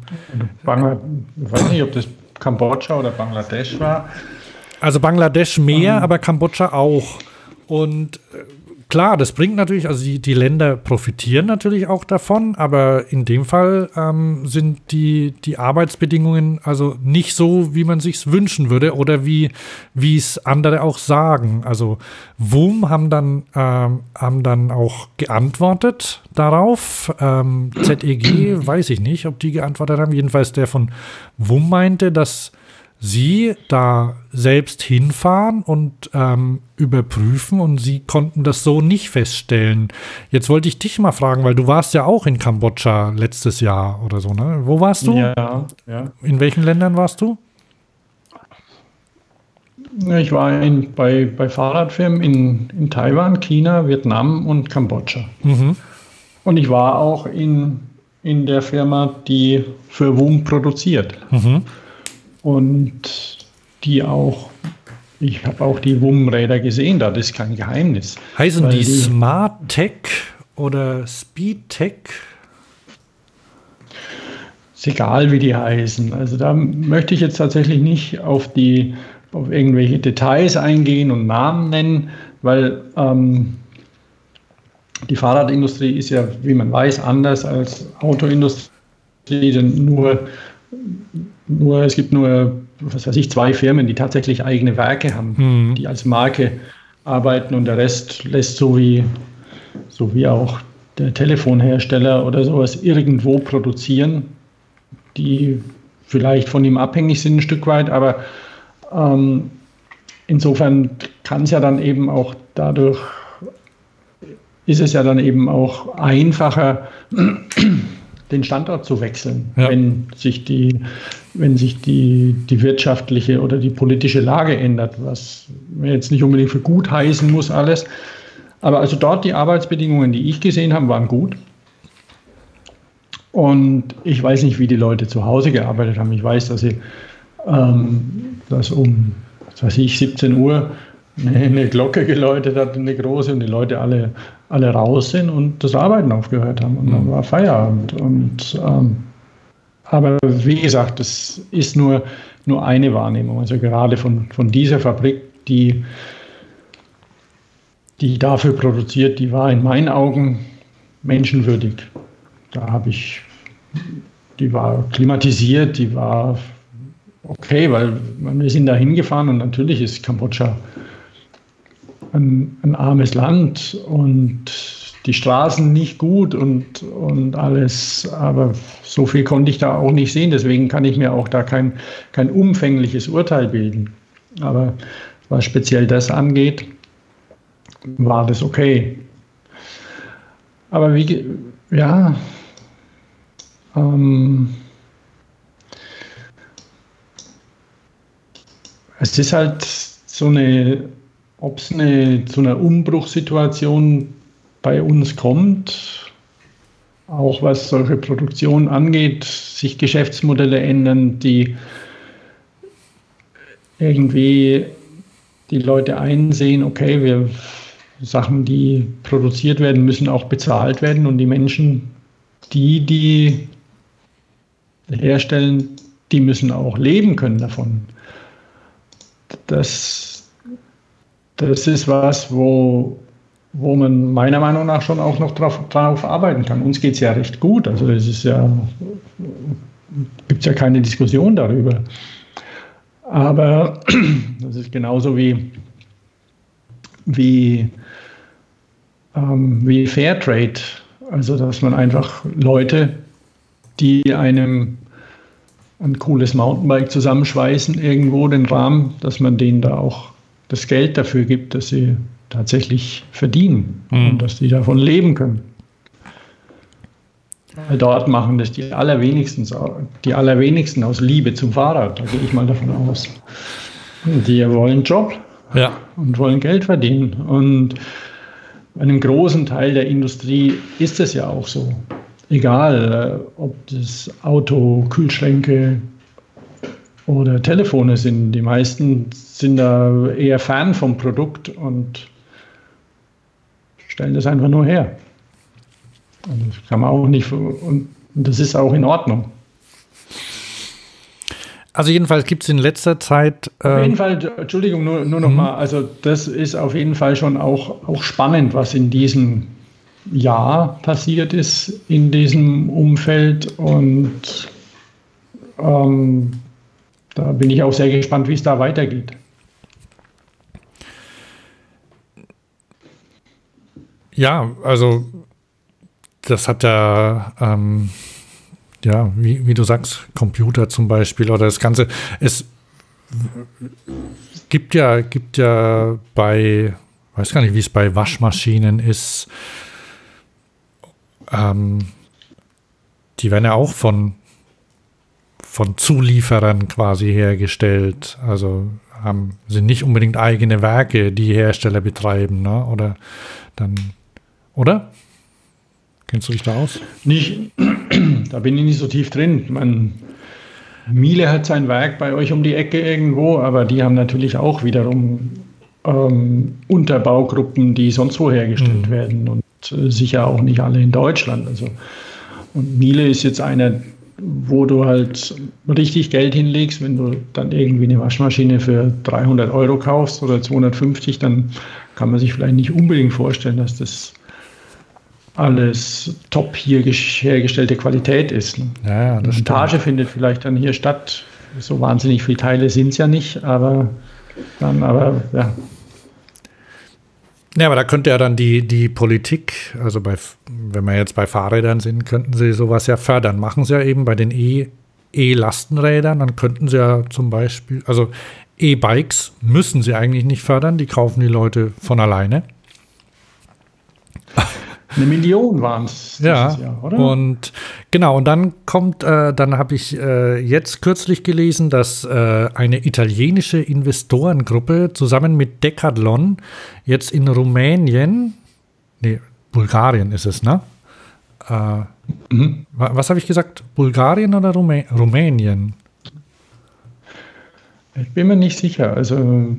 weiß nicht, ob das Kambodscha oder Bangladesch war. Also Bangladesch mehr, aber Kambodscha auch. Und klar, das bringt natürlich, also die Länder profitieren natürlich auch davon, aber in dem Fall sind die Arbeitsbedingungen also nicht so, wie man sich's wünschen würde oder wie es andere auch sagen. Also WUM haben dann auch geantwortet darauf. ZEG, weiß ich nicht, ob die geantwortet haben. Jedenfalls der von WUM meinte, dass sie da selbst hinfahren und überprüfen und sie konnten das so nicht feststellen. Jetzt wollte ich dich mal fragen, weil du warst ja auch in Kambodscha letztes Jahr oder so, ne? Wo warst du? Ja. In welchen Ländern warst du? Ich war bei Fahrradfirmen in Taiwan, China, Vietnam und Kambodscha. Mhm. Und ich war auch in der Firma, die für WUM produziert. Mhm. Und ich habe auch die WUM-Räder gesehen, das ist kein Geheimnis. Heißen die Smart Tech oder Speed Tech? Ist egal, wie die heißen. Also da möchte ich jetzt tatsächlich nicht auf irgendwelche Details eingehen und Namen nennen, weil die Fahrradindustrie ist ja, wie man weiß, anders als Autoindustrie, denn es gibt nur, was weiß ich, 2 Firmen, die tatsächlich eigene Werke haben, die als Marke arbeiten und der Rest lässt so wie auch der Telefonhersteller oder sowas irgendwo produzieren, die vielleicht von ihm abhängig sind ein Stück weit, aber insofern kann es ja dann eben auch dadurch, ist es ja dann eben auch einfacher, den Standort zu wechseln, wenn sich die wirtschaftliche oder die politische Lage ändert, was mir jetzt nicht unbedingt für gut heißen muss alles. Aber also dort die Arbeitsbedingungen, die ich gesehen habe, waren gut. Und ich weiß nicht, wie die Leute zu Hause gearbeitet haben. Ich weiß, dass sie dass um 17 Uhr eine Glocke geläutet hat, eine große, und die Leute alle raus sind und das Arbeiten aufgehört haben. Und dann war Feierabend. Aber wie gesagt, das ist nur eine Wahrnehmung. Also gerade von dieser Fabrik, die dafür produziert, die war in meinen Augen menschenwürdig. Die war klimatisiert, die war okay, weil wir sind da hingefahren und natürlich ist Kambodscha ein armes Land und die Straßen nicht gut und alles, aber so viel konnte ich da auch nicht sehen, deswegen kann ich mir auch da kein umfängliches Urteil bilden. Aber was speziell das angeht, war das okay. Aber es ist halt ob es zu einer Umbruchssituation bei uns kommt, auch was solche Produktion angeht, sich Geschäftsmodelle ändern, die irgendwie die Leute einsehen, okay, Sachen, die produziert werden, müssen auch bezahlt werden und die Menschen, die herstellen, die müssen auch leben können davon. Das ist was, wo man meiner Meinung nach schon auch noch drauf arbeiten kann. Uns geht es ja recht gut, also gibt es ja keine Diskussion darüber. Aber das ist genauso wie Fairtrade, also dass man einfach Leute, die einem ein cooles Mountainbike zusammenschweißen, irgendwo den Rahmen, dass man denen da auch das Geld dafür gibt, dass sie tatsächlich verdienen und dass die davon leben können. Weil dort machen das die allerwenigsten aus Liebe zum Fahrrad, da gehe ich mal davon aus. Die wollen einen Job und wollen Geld verdienen. Und bei einem großen Teil der Industrie ist es ja auch so. Egal, ob das Auto, Kühlschränke oder Telefone sind. Die meisten sind da eher Fan vom Produkt und stellen das einfach nur her. Und das kann man auch nicht, und das ist auch in Ordnung. Also jedenfalls gibt es in letzter Zeit... Auf jeden Fall, Entschuldigung, nur noch mal, also das ist auf jeden Fall schon auch spannend, was in diesem Jahr passiert ist, in diesem Umfeld, und da bin ich auch sehr gespannt, wie es da weitergeht. Ja, also das hat ja, wie du sagst, Computer zum Beispiel oder das Ganze. Es gibt ja bei, weiß gar nicht, wie es bei Waschmaschinen ist, die werden ja auch von Zulieferern quasi hergestellt. Also sind nicht unbedingt eigene Werke, die Hersteller betreiben, ne? Oder? Kennst du dich da aus? Nicht, da bin ich nicht so tief drin. Miele hat sein Werk bei euch um die Ecke irgendwo, aber die haben natürlich auch wiederum Unterbaugruppen, die sonst wo hergestellt werden, und sicher auch nicht alle in Deutschland. Also, und Miele ist jetzt einer, wo du halt richtig Geld hinlegst. Wenn du dann irgendwie eine Waschmaschine für 300 € kaufst oder 250, dann kann man sich vielleicht nicht unbedingt vorstellen, dass das alles top hier hergestellte Qualität ist. Ja, die Montage findet vielleicht dann hier statt. So wahnsinnig viele Teile sind es ja nicht, aber ja. Ja, aber da könnte ja dann die Politik, also wenn wir jetzt bei Fahrrädern sind, könnten sie sowas ja fördern. Machen sie ja eben bei den E-Lastenrädern, dann könnten sie ja zum Beispiel, also E-Bikes müssen sie eigentlich nicht fördern, die kaufen die Leute von alleine. 1 Million waren es dieses Jahr, oder? Und genau, und dann dann habe ich jetzt kürzlich gelesen, dass eine italienische Investorengruppe zusammen mit Decathlon jetzt in Bulgarien ist es, ne? Was habe ich gesagt? Bulgarien oder Rumänien? Ich bin mir nicht sicher. Also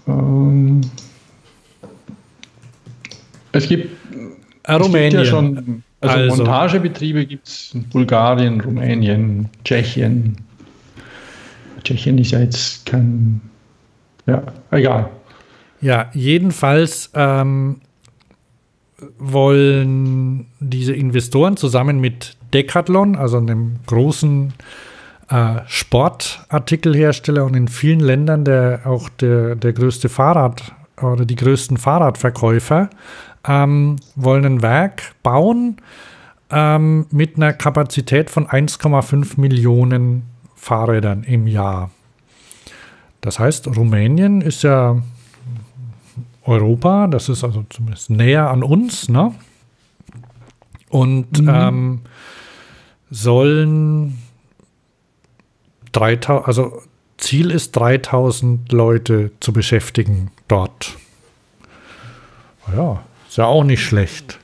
es gibt Rumänien. Ja schon, also Montagebetriebe gibt es in Bulgarien, Rumänien, Tschechien. Tschechien ist ja jetzt kein, egal. Ja, jedenfalls wollen diese Investoren zusammen mit Decathlon, also einem großen Sportartikelhersteller und in vielen Ländern der größte oder die größten Fahrradverkäufer, wollen ein Werk bauen mit einer Kapazität von 1,5 Millionen Fahrrädern im Jahr. Das heißt, Rumänien ist ja Europa, das ist also zumindest näher an uns, ne? Und sollen 3.000, also Ziel ist 3.000 Leute zu beschäftigen dort. Ja, ist ja auch nicht schlecht.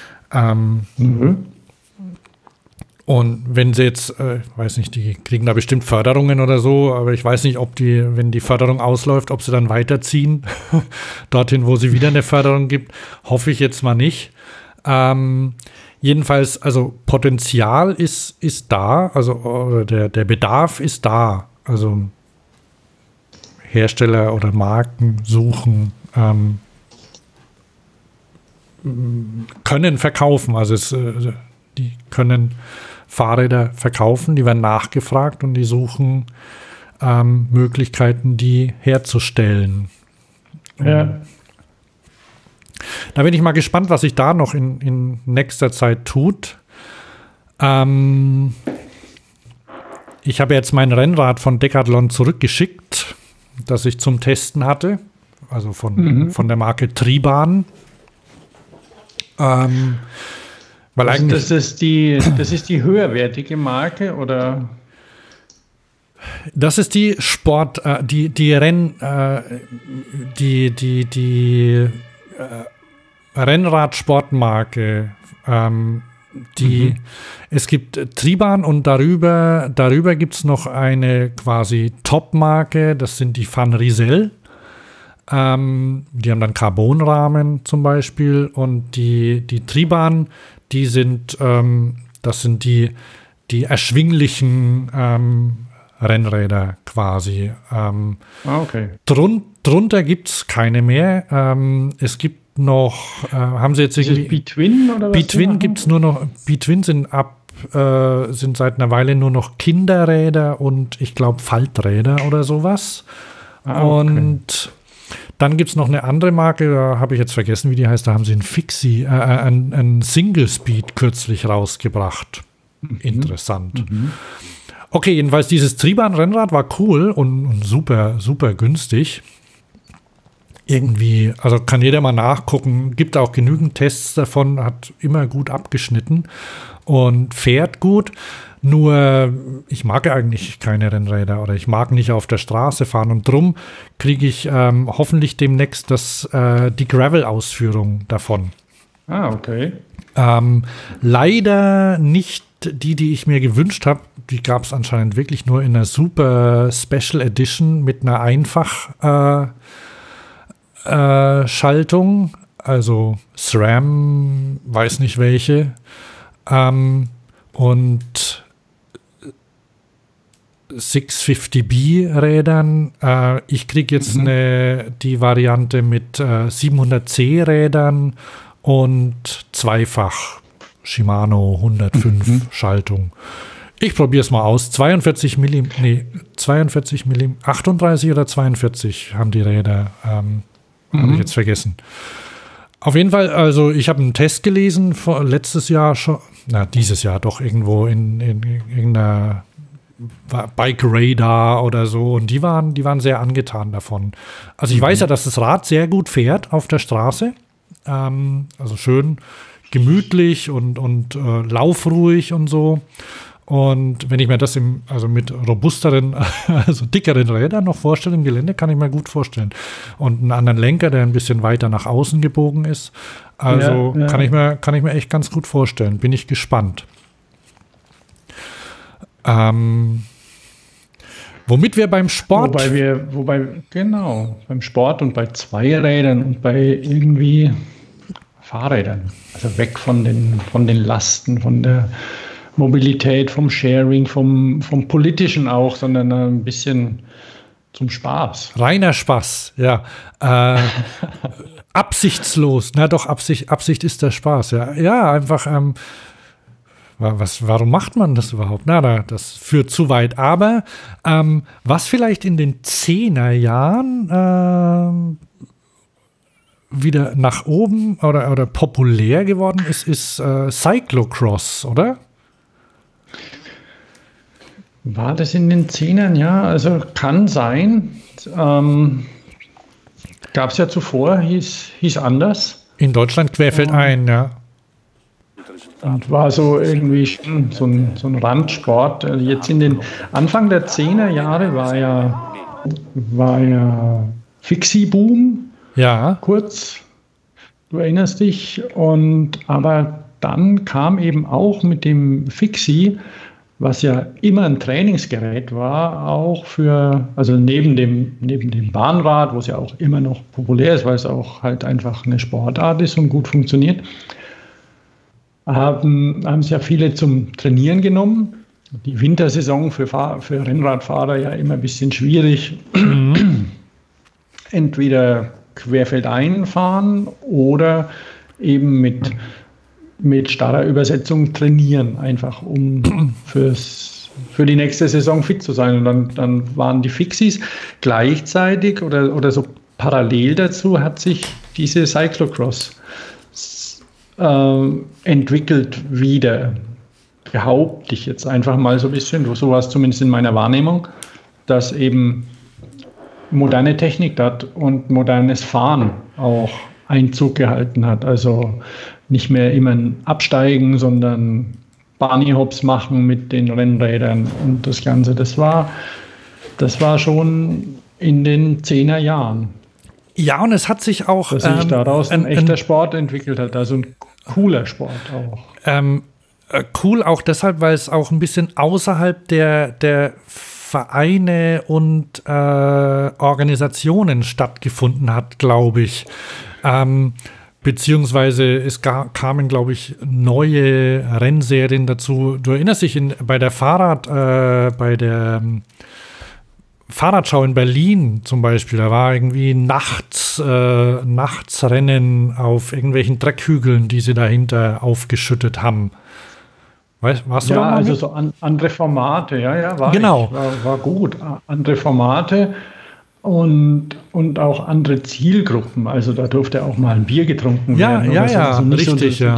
Und wenn sie jetzt, weiß nicht, die kriegen da bestimmt Förderungen oder so, aber ich weiß nicht, ob wenn die Förderung ausläuft, ob sie dann weiterziehen, dorthin, wo sie wieder eine Förderung gibt, hoffe ich jetzt mal nicht. Jedenfalls, also Potenzial ist da, also der Bedarf ist da. Also Hersteller oder Marken suchen, können verkaufen, also die können Fahrräder verkaufen, die werden nachgefragt und die suchen Möglichkeiten, die herzustellen. Ja. Da bin ich mal gespannt, was sich da noch in nächster Zeit tut. Ich habe jetzt mein Rennrad von Decathlon zurückgeschickt, das ich zum Testen hatte, also von der Marke Triban. Weil eigentlich das ist die höherwertige Marke, oder? Das ist die Rennradsportmarke. Es gibt Triban und darüber gibt es noch eine quasi Top-Marke, das sind die Van Rysel. Die haben dann Carbonrahmen zum Beispiel, und die Triban, das sind die erschwinglichen Rennräder quasi. Okay. Drunter gibt es keine mehr. Es gibt noch, haben sie jetzt irgendwie. B-Twin oder was? B-Twin gibt es nur noch. B-Twin sind seit einer Weile nur noch Kinderräder und ich glaube Falträder oder sowas. Okay. Und dann gibt es noch eine andere Marke, da habe ich jetzt vergessen, wie die heißt. Da haben sie einen Fixie, einen Single Speed kürzlich rausgebracht. Interessant. Okay, jedenfalls dieses Triban-Rennrad war cool und super, super günstig. Irgendwie, also kann jeder mal nachgucken, gibt auch genügend Tests davon, hat immer gut abgeschnitten und fährt gut. Nur, ich mag ja eigentlich keine Rennräder oder ich mag nicht auf der Straße fahren, und drum kriege ich hoffentlich demnächst die Gravel-Ausführung davon. Okay. Leider nicht die ich mir gewünscht habe. Die gab es anscheinend wirklich nur in einer super Special Edition mit einer Schaltung, also SRAM, weiß nicht welche, und 650B Rädern. Ich kriege jetzt die Variante mit 700C Rädern und zweifach Shimano 105 Schaltung. Ich probiere es mal aus. 38 oder 42 haben die Räder. Habe ich jetzt vergessen. Auf jeden Fall, also ich habe einen Test gelesen letztes Jahr schon, dieses Jahr doch irgendwo in irgendeiner Bike Radar oder so, und die waren sehr angetan davon. Also ich weiß ja, dass das Rad sehr gut fährt auf der Straße. Also schön gemütlich und laufruhig und so. Und wenn ich mir das mit robusteren, also dickeren Rädern noch vorstelle im Gelände, kann ich mir gut vorstellen. Und einen anderen Lenker, der ein bisschen weiter nach außen gebogen ist. Also kann ich mir echt ganz gut vorstellen. Bin ich gespannt. Womit wir beim Sport. Beim Sport und bei Zweirädern und bei irgendwie Fahrrädern. Also weg von den Lasten, von der Mobilität, vom Sharing, vom Politischen auch, sondern ein bisschen zum Spaß. Reiner Spaß, ja. Absichtslos. Na doch, Absicht ist der Spaß. Ja, einfach, warum macht man das überhaupt? Das führt zu weit. Aber was vielleicht in den 10er Jahren wieder nach oben oder populär geworden ist Cyclocross, oder? War das in den 10ern? Ja, also kann sein. Gab es ja zuvor, hieß anders. In Deutschland querfeldein, ja. Und war so irgendwie so ein Randsport. Jetzt in den Anfang der 10er Jahre war ja Fixie-Boom. Ja. Kurz, du erinnerst dich. Aber dann kam eben auch mit dem Fixie, was ja immer ein Trainingsgerät war, auch also neben dem Bahnrad, wo es ja auch immer noch populär ist, weil es auch halt einfach eine Sportart ist und gut funktioniert, haben es ja viele zum Trainieren genommen. Die Wintersaison für Rennradfahrer ja immer ein bisschen schwierig. Entweder querfeldein fahren oder eben mit starrer Übersetzung trainieren, einfach um für die nächste Saison fit zu sein. Und dann waren die Fixies gleichzeitig oder so parallel dazu hat sich diese Cyclocross entwickelt wieder. behaupte ich jetzt einfach mal so ein bisschen, so war es zumindest in meiner Wahrnehmung, dass eben moderne Technik hat und modernes Fahren auch Einzug gehalten hat. Also nicht mehr immer ein Absteigen, sondern Bunny-Hops machen mit den Rennrädern und das Ganze. Das war schon in den 10er Jahren. Ja, und es hat sich auch... Dass sich daraus ein echter Sport entwickelt hat, also ein cooler Sport auch. Cool auch deshalb, weil es auch ein bisschen außerhalb der Vereine und Organisationen stattgefunden hat, glaube ich. Beziehungsweise es kamen, glaube ich, neue Rennserien dazu. Du erinnerst dich bei der Fahrradschau in Berlin zum Beispiel, da war irgendwie nachts Rennen auf irgendwelchen Dreckhügeln, die sie dahinter aufgeschüttet haben. Warst du da mal also mit? so andere Formate, war genau. War gut. Andere Formate und auch andere Zielgruppen. Also da durfte auch mal ein Bier getrunken werden. Also nicht richtig, so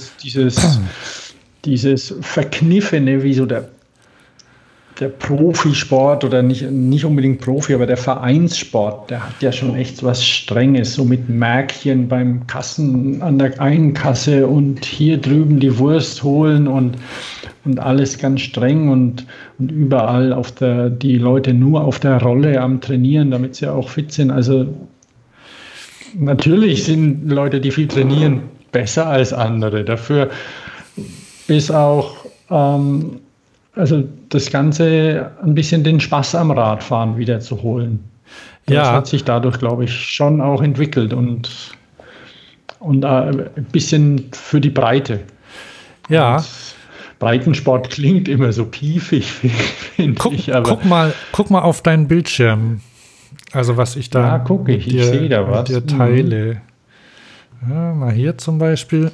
dieses Verkniffene, wie so der Profisport oder nicht unbedingt Profi, aber der Vereinssport, der hat ja schon echt was Strenges, so mit Märkchen beim Kassen an der einen Kasse und hier drüben die Wurst holen und alles ganz streng und überall die Leute nur auf der Rolle am Trainieren, damit sie auch fit sind. Also natürlich sind Leute, die viel trainieren, besser als andere. Dafür ist auch also das Ganze ein bisschen den Spaß am Radfahren wieder zu holen. Das hat sich dadurch, glaube ich, schon auch entwickelt und ein bisschen für die Breite. Ja. Und Breitensport klingt immer so piefig, finde ich. Aber guck mal auf deinen Bildschirm. Also was ich da ich sehe da was. Mit dir teile. Ja, mal hier zum Beispiel.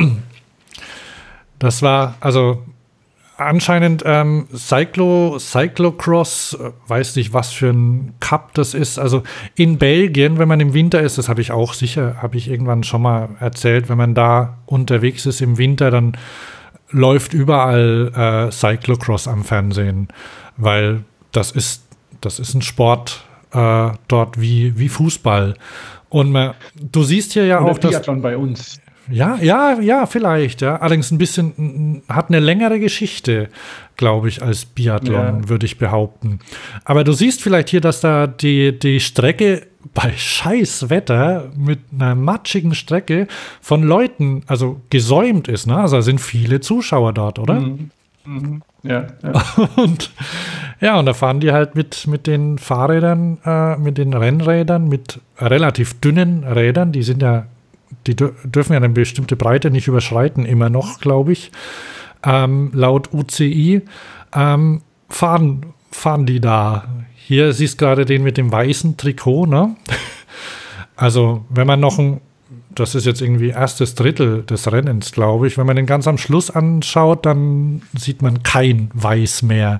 Das war, also anscheinend Cyclocross, weiß nicht, was für ein Cup das ist. Also in Belgien, wenn man im Winter ist, das habe ich irgendwann schon mal erzählt, wenn man da unterwegs ist im Winter, dann läuft überall Cyclocross am Fernsehen, weil das ist ein Sport dort wie Fußball. Und du siehst hier ja oder auch das Biathlon bei uns. Ja, vielleicht, ja. Allerdings ein bisschen, hat eine längere Geschichte, glaube ich, als Biathlon, würde ich behaupten. Aber du siehst vielleicht hier, dass da die Strecke bei scheiß Wetter mit einer matschigen Strecke von Leuten, also gesäumt ist, ne? Also sind viele Zuschauer dort, oder? Mhm. Ja. Und da fahren die halt mit den Fahrrädern, mit den Rennrädern, mit relativ dünnen Rädern, die dürfen ja eine bestimmte Breite nicht überschreiten, immer noch, glaube ich, laut UCI, fahren die da. Hier siehst du gerade den mit dem weißen Trikot, ne? Also, wenn man das ist jetzt irgendwie erstes Drittel des Rennens, glaube ich, wenn man den ganz am Schluss anschaut, dann sieht man kein Weiß mehr.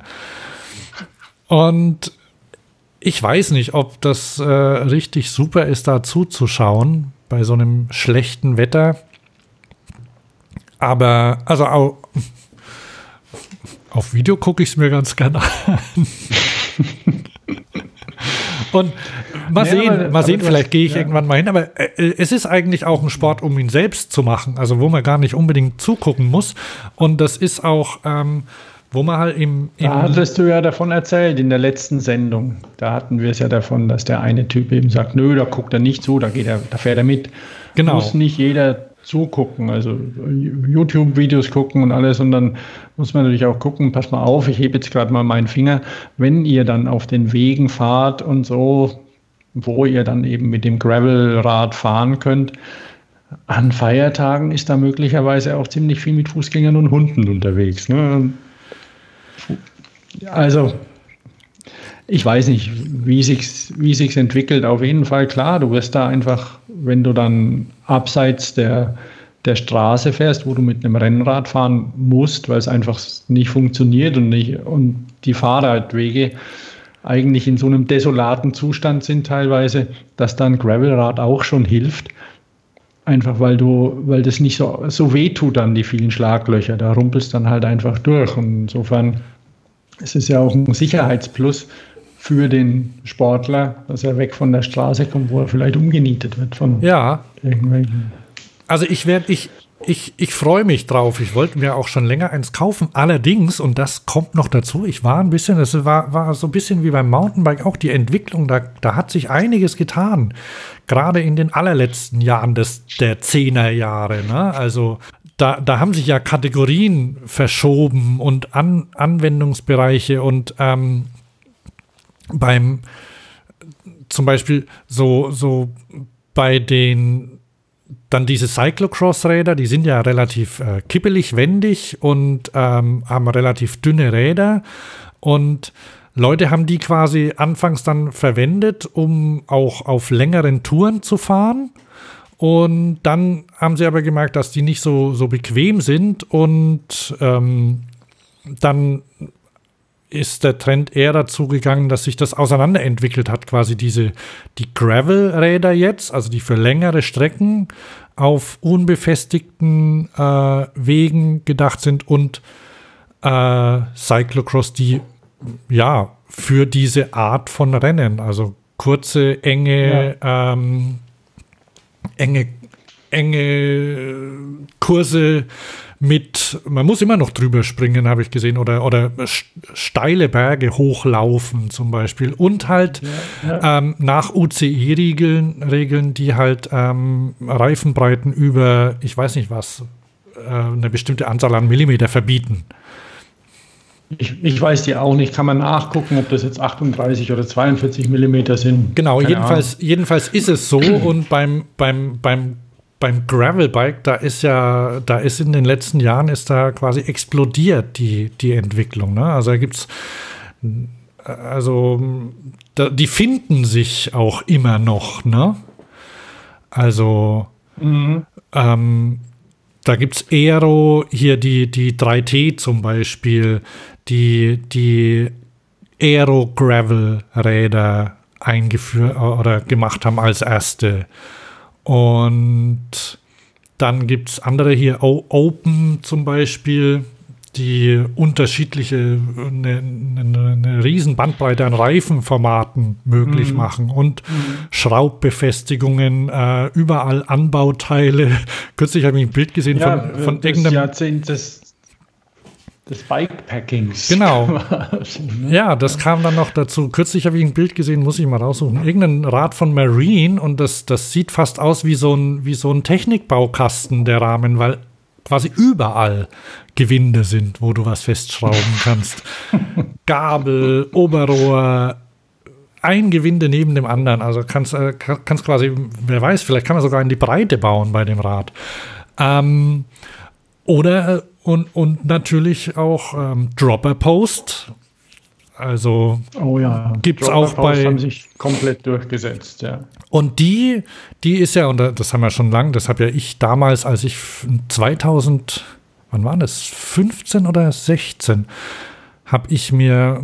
Und ich weiß nicht, ob das richtig super ist, da zuzuschauen bei so einem schlechten Wetter. Aber, also auch auf Video gucke ich es mir ganz gerne an. Und mal sehen, vielleicht gehe ich irgendwann mal hin. Aber es ist eigentlich auch ein Sport, um ihn selbst zu machen. Also wo man gar nicht unbedingt zugucken muss. Und das ist auch, wo man halt Da hattest du ja davon erzählt in der letzten Sendung. Da hatten wir es ja davon, dass der eine Typ eben sagt, nö, da guckt er nicht zu, da fährt er mit. Genau. Muss nicht jeder zugucken, also YouTube-Videos gucken und alles, und dann muss man natürlich auch gucken, pass mal auf, ich hebe jetzt gerade mal meinen Finger, wenn ihr dann auf den Wegen fahrt und so, wo ihr dann eben mit dem Gravelrad fahren könnt, an Feiertagen ist da möglicherweise auch ziemlich viel mit Fußgängern und Hunden unterwegs, ne? Also ich weiß nicht, wie sich's entwickelt. Auf jeden Fall, klar, du wirst da einfach, wenn du dann abseits der Straße fährst, wo du mit einem Rennrad fahren musst, weil es einfach nicht funktioniert und die Fahrradwege eigentlich in so einem desolaten Zustand sind teilweise, dass dann Gravelrad auch schon hilft. Einfach weil das nicht so weh tut dann, die vielen Schlaglöcher. Da rumpelst dann halt einfach durch. Und insofern ist es ja auch ein Sicherheitsplus für den Sportler, dass er weg von der Straße kommt, wo er vielleicht umgenietet wird von irgendwelchen. Also ich freue mich drauf. Ich wollte mir auch schon länger eins kaufen. Allerdings, und das kommt noch dazu, es war so ein bisschen wie beim Mountainbike auch die Entwicklung, da hat sich einiges getan. Gerade in den allerletzten Jahren der 10er Jahre. Ne? Also da haben sich ja Kategorien verschoben und Anwendungsbereiche und beim zum Beispiel so bei den dann diese Cyclocross-Räder, die sind ja relativ kippelig, wendig und haben relativ dünne Räder. Und Leute haben die quasi anfangs dann verwendet, um auch auf längeren Touren zu fahren. Und dann haben sie aber gemerkt, dass die nicht so bequem sind. Und dann ist der Trend eher dazu gegangen, dass sich das auseinanderentwickelt hat, quasi die Gravel-Räder jetzt, also die für längere Strecken auf unbefestigten Wegen gedacht sind und Cyclocross, die ja für diese Art von Rennen, also kurze, enge Kurse mit, man muss immer noch drüber springen, habe ich gesehen, oder steile Berge hochlaufen zum Beispiel und halt nach UCI-Regeln, die halt Reifenbreiten über, ich weiß nicht was, eine bestimmte Anzahl an Millimeter verbieten. Ich weiß die auch nicht, kann man nachgucken, ob das jetzt 38 oder 42 Millimeter sind. Genau, jedenfalls ist es so und beim Gravelbike, da ist in den letzten Jahren ist da quasi explodiert die Entwicklung. Ne? Also da gibt's, die finden sich auch immer noch. Ne? Also da gibt's Aero, hier die 3T zum Beispiel, die Aero Gravel Räder eingeführt oder gemacht haben als erste. Und dann gibt es andere hier, Open zum Beispiel, die unterschiedliche, eine riesen Bandbreite an Reifenformaten möglich machen und Schraubbefestigungen, überall Anbauteile. Kürzlich habe ich ein Bild gesehen von irgendeinem Jahrzehnt des Bikepackings. Genau. Ja, das kam dann noch dazu. Kürzlich habe ich ein Bild gesehen, muss ich mal raussuchen. Irgendein Rad von Marine und das sieht fast aus wie so ein Technikbaukasten, der Rahmen, weil quasi überall Gewinde sind, wo du was festschrauben kannst. Gabel, Oberrohr, ein Gewinde neben dem anderen. Also kannst quasi, wer weiß, vielleicht kann man sogar in die Breite bauen bei dem Rad. Oder und natürlich auch Dropper Post. Also gibt's auch bei, haben sich komplett durchgesetzt, ja. Und die ist ja, und das haben wir schon lange, das habe ja ich damals, als ich 2000, wann war das, 15 oder 16, habe ich mir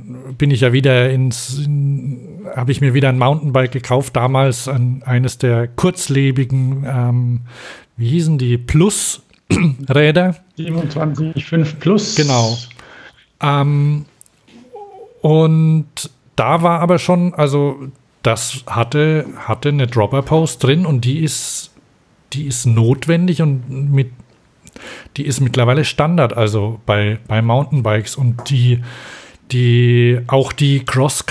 wieder ein Mountainbike gekauft, damals eines der kurzlebigen, wie hießen die, Plus-Räder. 27,5 Plus. Genau. Und da war aber schon, also das hatte eine Dropper-Post drin und die ist notwendig und die ist mittlerweile Standard, also bei Mountainbikes und auch die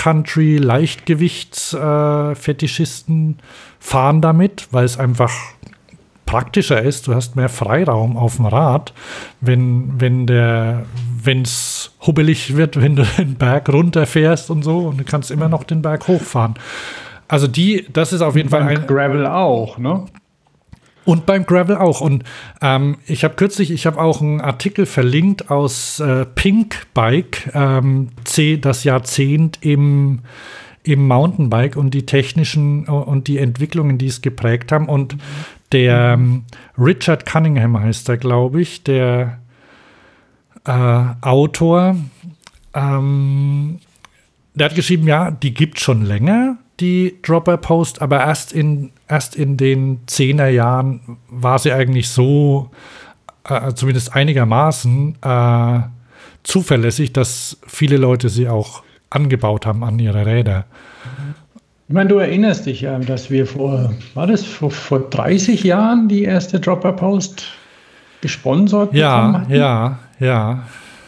Cross-Country-Leichtgewichts-Fetischisten fahren damit, weil es einfach praktischer ist. Du hast mehr Freiraum auf dem Rad, wenn es hubbelig wird, wenn du den Berg runterfährst und so und du kannst immer noch den Berg hochfahren. Also das ist auf jeden Fall ein Gravel auch, ne? Und beim Gravel auch. Und ich habe auch einen Artikel verlinkt aus Pink Bike, das Jahrzehnt im Mountainbike und die technischen und die Entwicklungen, die es geprägt haben. Und der Richard Cunningham heißt er, glaube ich, der Autor, der hat geschrieben, ja, die gibt es schon länger, die Dropper Post, aber erst in den 10er Jahren war sie eigentlich so, zumindest einigermaßen zuverlässig, dass viele Leute sie auch angebaut haben an ihre Räder. Ich meine, du erinnerst dich ja, dass wir vor 30 Jahren die erste Dropper Post gesponsert bekommen hatten? Ja.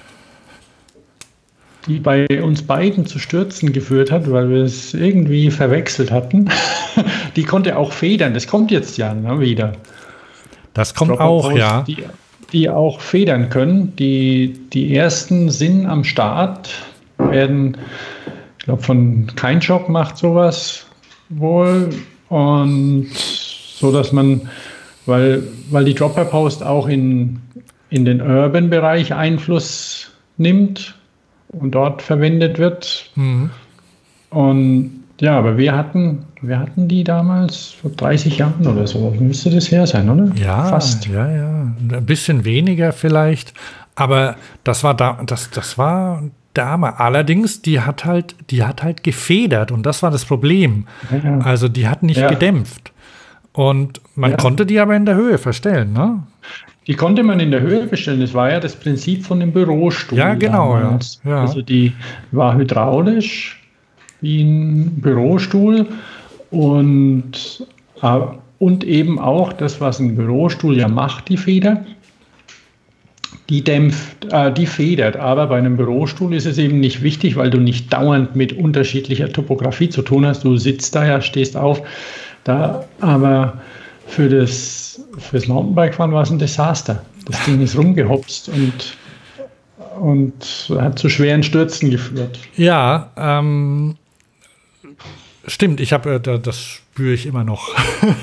Die bei uns beiden zu Stürzen geführt hat, weil wir es irgendwie verwechselt hatten. Die konnte auch federn. Das kommt jetzt ja wieder. Das kommt auch, ja. Die auch federn können. Die ersten sind am Start, werden, ich glaube, von Kein Shop macht sowas wohl. Und so, dass man, weil die Dropper Post auch in den Urban-Bereich Einfluss nimmt und dort verwendet wird. Mhm. Und ja, aber wir hatten die damals vor 30 Jahren oder so. Müsste das her sein, oder? Ja, fast. Ja. Ein bisschen weniger vielleicht. Aber das war damals. Allerdings, die hat halt gefedert und das war das Problem. Ja. Also die hat nicht gedämpft. Und man konnte die aber in der Höhe verstellen, ne? Die konnte man in der Höhe bestellen. Das war ja das Prinzip von dem Bürostuhl. Ja, genau. Ja. Also die war hydraulisch wie ein Bürostuhl und eben auch das, was ein Bürostuhl ja macht, die Feder, die federt. Aber bei einem Bürostuhl ist es eben nicht wichtig, weil du nicht dauernd mit unterschiedlicher Topografie zu tun hast. Du sitzt da ja, stehst auf. Aber fürs Mountainbike-Fahren war es ein Desaster. Das Ding ist rumgehopst und hat zu schweren Stürzen geführt. Ja, stimmt. Das spüre ich immer noch.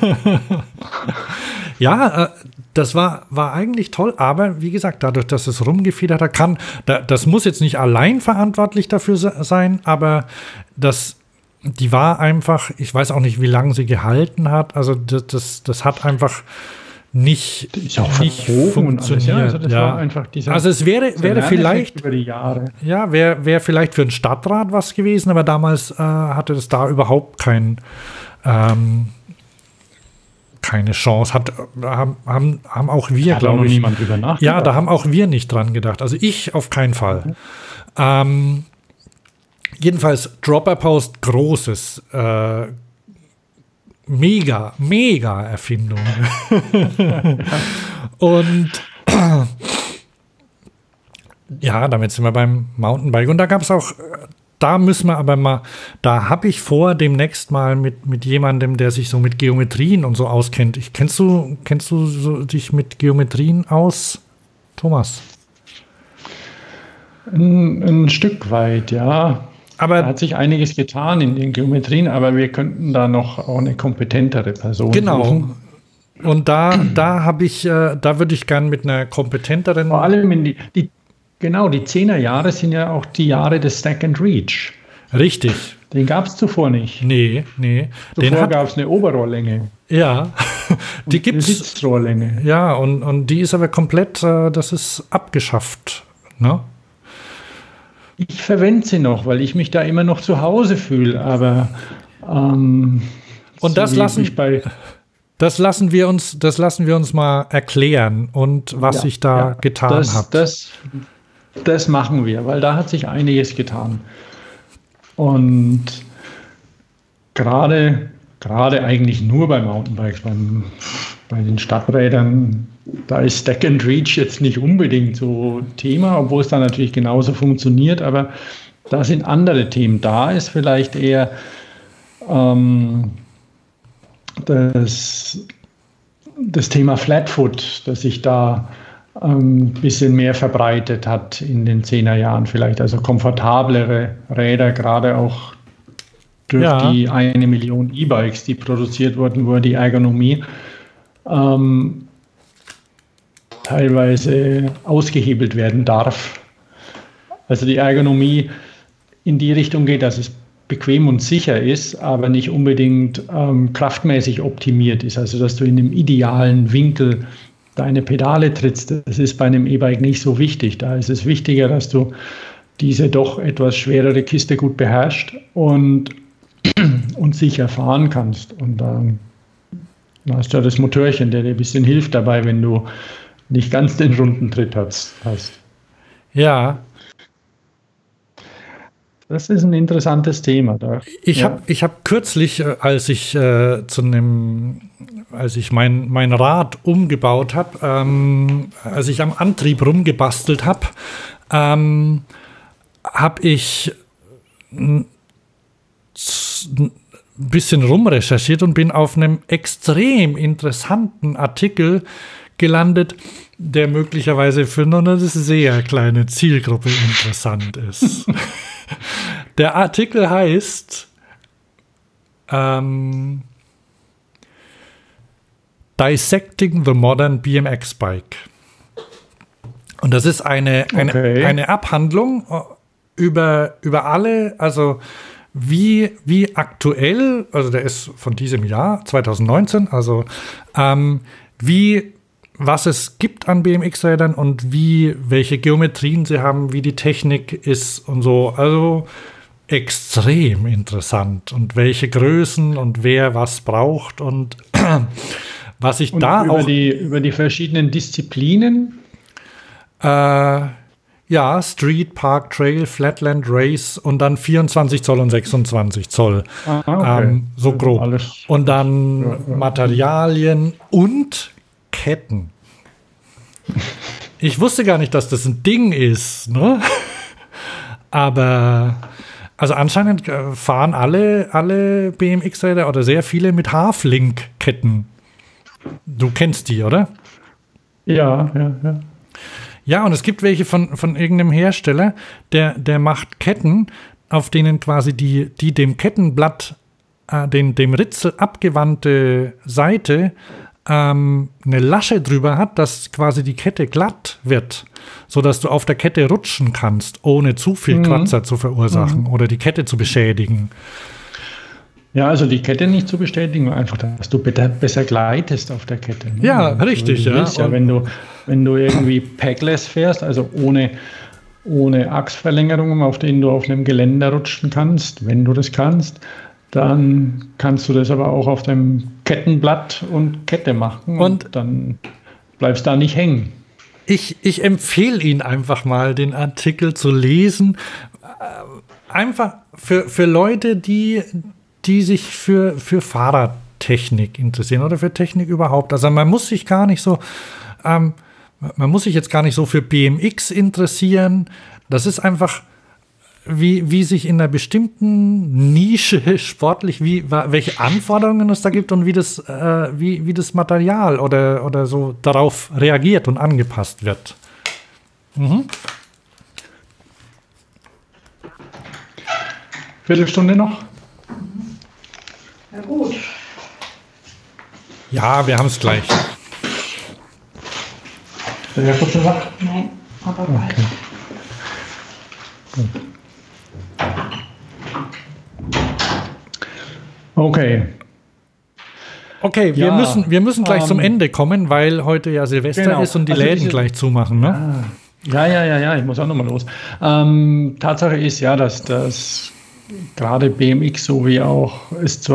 Ja, das war eigentlich toll, aber wie gesagt, dadurch, dass es rumgefedert hat, das muss jetzt nicht allein verantwortlich dafür sein, aber die war einfach, ich weiß auch nicht, wie lange sie gehalten hat. Also das hat einfach nicht funktioniert. Also das war einfach also es wäre vielleicht über die Jahre. Ja, wäre vielleicht für ein Stadtrat was gewesen, aber damals hatte das da überhaupt keine Chance. Haben auch wir, glaube ich. Niemand drüber nachgedacht. Ja, da haben auch wir nicht dran gedacht. Also ich auf keinen Fall. Jedenfalls Dropper Post, großes, mega Erfindung. Und ja, damit sind wir beim Mountainbike. Und da gab es auch, da habe ich vor, demnächst mal mit jemandem, der sich so mit Geometrien und so auskennt. Kennst du dich mit Geometrien aus, Thomas? Ein Stück weit, ja. Aber da hat sich einiges getan in den Geometrien, aber wir könnten da noch auch eine kompetentere Person suchen. Und da würde ich gern mit einer kompetenteren. Vor allem die 10er Jahre sind ja auch die Jahre des Stack and Reach. Richtig. Den gab es zuvor nicht. Nee. Zuvor gab es eine Oberrohrlänge. Ja, die gibt es. Eine Sitzrohrlänge. Ja, und die ist aber komplett, das ist abgeschafft, ne? Ich verwende sie noch, weil ich mich da immer noch zu Hause fühle, aber und das lassen wir uns mal erklären und was sich da getan hat. Das machen wir, weil da hat sich einiges getan. Und gerade eigentlich nur bei Mountainbikes, bei den Stadträdern, da ist Stack and Reach jetzt nicht unbedingt so Thema, obwohl es da natürlich genauso funktioniert, aber da sind andere Themen. Da ist vielleicht eher das Thema Flatfoot, das sich da ein bisschen mehr verbreitet hat in den 10er Jahren vielleicht. Also komfortablere Räder, gerade auch durch die 1 Million E-Bikes, die produziert wurden, wo die Ergonomie teilweise ausgehebelt werden darf. Also die Ergonomie in die Richtung geht, dass es bequem und sicher ist, aber nicht unbedingt kraftmäßig optimiert ist. Also dass du in dem idealen Winkel deine Pedale trittst. Das ist bei einem E-Bike nicht so wichtig. Da ist es wichtiger, dass du diese doch etwas schwerere Kiste gut beherrschst und und sicher fahren kannst. Und dann hast du ja das Motörchen, der dir ein bisschen hilft dabei, wenn du nicht ganz den Rundentritt hast. Ja. Das ist ein interessantes Thema. Ich hab kürzlich, als ich mein Rad umgebaut habe, als ich am Antrieb rumgebastelt habe, habe ich ein bisschen rumrecherchiert und bin auf einem extrem interessanten Artikel gelandet, der möglicherweise für nur eine sehr kleine Zielgruppe interessant ist. Der Artikel heißt Dissecting the Modern BMX Bike. Und das ist eine Abhandlung über alle, also wie aktuell, also der ist von diesem Jahr, 2019, also was es gibt an BMX-Rädern und welche Geometrien sie haben, wie die Technik ist und so. Also extrem interessant. Und welche Größen und wer was braucht und was ich und da über auch... über die verschiedenen Disziplinen? Ja, Street, Park, Trail, Flatland, Race und dann 24 Zoll und 26 Zoll. Okay. So grob. Alles. Und dann Materialien und Ketten. Ich wusste gar nicht, dass das ein Ding ist, ne? Aber also anscheinend fahren alle BMX-Räder oder sehr viele mit Half-Link-Ketten. Du kennst die, oder? Ja. Ja, und es gibt welche von irgendeinem Hersteller, der macht Ketten, auf denen quasi die dem Kettenblatt, dem Ritzel abgewandte Seite eine Lasche drüber hat, dass quasi die Kette glatt wird, sodass du auf der Kette rutschen kannst, ohne zu viel Kratzer zu verursachen oder die Kette zu beschädigen. Ja, also die Kette nicht zu bestätigen, einfach, dass du besser gleitest auf der Kette. Ne? Ja, richtig. Du willst ja, wenn du irgendwie packless fährst, also ohne Achsverlängerungen, auf denen du auf einem Geländer rutschen kannst, wenn du das kannst, dann kannst du das aber auch auf dem Kettenblatt und Kette machen und dann bleibst da nicht hängen. Ich empfehle Ihnen einfach mal, den Artikel zu lesen. Einfach für Leute, die sich für Fahrradtechnik interessieren oder für Technik überhaupt. Also man muss sich jetzt gar nicht so für BMX interessieren. Das ist einfach, wie sich in einer bestimmten Nische sportlich, welche Anforderungen es da gibt und wie das Material oder so darauf reagiert und angepasst wird. Viertelstunde noch? Ja, gut. Ja, wir haben es gleich. Ja, kurz noch? Nein, aber bald. Okay, wir müssen gleich zum Ende kommen, weil heute ja Silvester ist und die Läden gleich zumachen, ne? Ja, ich muss auch nochmal los. Tatsache ist ja, dass gerade BMX so wie auch es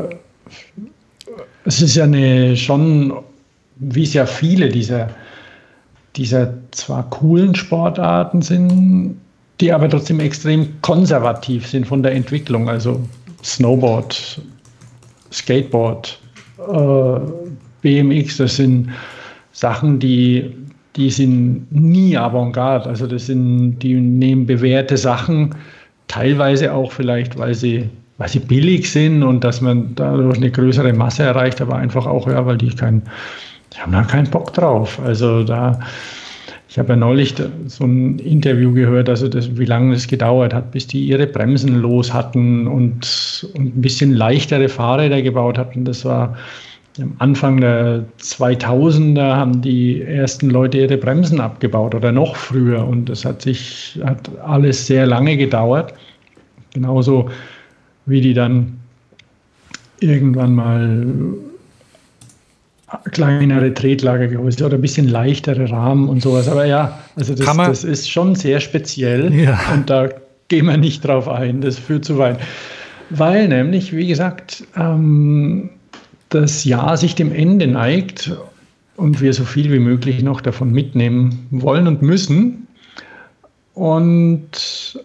ist ja schon, wie es ja viele dieser zwar coolen Sportarten sind, die aber trotzdem extrem konservativ sind von der Entwicklung, also Snowboard, Skateboard, BMX, das sind Sachen, die sind nie Avantgarde, also die nehmen bewährte Sachen, teilweise auch vielleicht, weil sie billig sind und dass man dadurch eine größere Masse erreicht, aber einfach auch, ja, weil die haben da keinen Bock drauf. Also ich habe ja neulich so ein Interview gehört, also wie lange es gedauert hat, bis die ihre Bremsen los hatten und ein bisschen leichtere Fahrräder gebaut hatten. Das war am Anfang der 2000er, haben die ersten Leute ihre Bremsen abgebaut oder noch früher. Und das hat alles sehr lange gedauert. Genauso wie die dann irgendwann mal kleinere Tretlager geholt oder ein bisschen leichtere Rahmen und sowas. Aber ja, also das ist schon sehr speziell und da gehen wir nicht drauf ein, das führt zu weit. Weil nämlich, wie gesagt, das Jahr sich dem Ende neigt und wir so viel wie möglich noch davon mitnehmen wollen und müssen. Und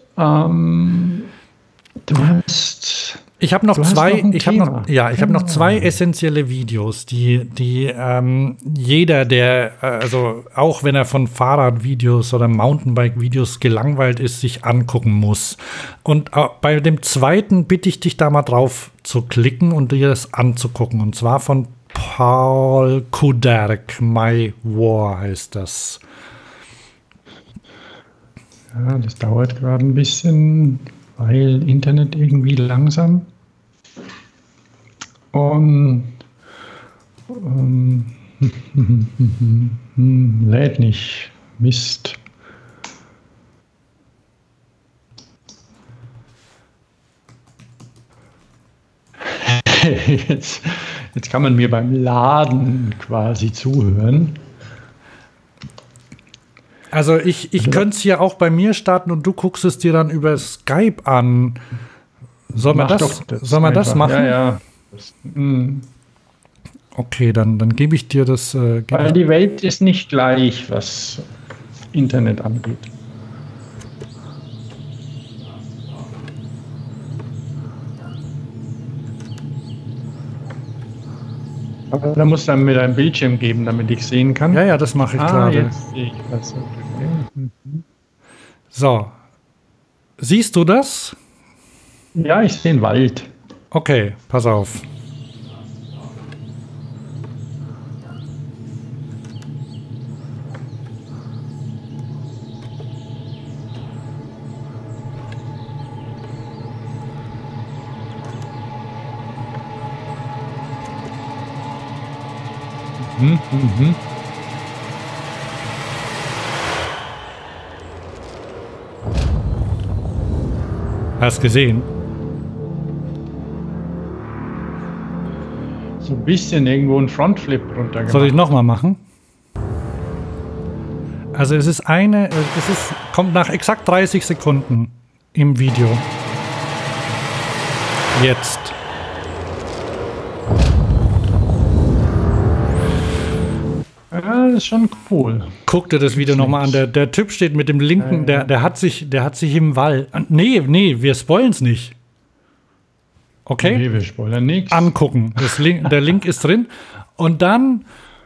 du hast... Ich habe noch zwei essentielle Videos, die jeder, der, also auch wenn er von Fahrradvideos oder Mountainbike-Videos gelangweilt ist, sich angucken muss. Und bei dem zweiten bitte ich dich da mal drauf zu klicken und dir das anzugucken. Und zwar von Paul Kuderk, My War heißt das. Ja, das dauert gerade ein bisschen, weil Internet irgendwie langsam. Und lädt nicht. Mist. Jetzt kann man mir beim Laden quasi zuhören. Also ich könnte es hier auch bei mir starten und du guckst es dir dann über Skype an. Soll man das machen? Ja, ja. Okay, dann gebe ich dir das. Weil die Welt ist nicht gleich, was Internet angeht. Aber da muss dann mit einem Bildschirm geben, damit ich sehen kann. Ja, das mache ich gerade. Jetzt sehe ich das. Okay. So. Siehst du das? Ja, ich sehe den Wald. Okay, pass auf. Hast gesehen? So ein bisschen irgendwo ein Frontflip runtergemacht. Soll ich nochmal machen? Also kommt nach exakt 30 Sekunden im Video. Jetzt. Ja, das ist schon cool. Guck dir das Video nochmal an. Der Typ steht mit dem linken, der hat sich im Wald. Nee, wir spoilen es nicht. Okay? Nee, wir spoilern nichts. Angucken. Der Link ist drin. Und dann,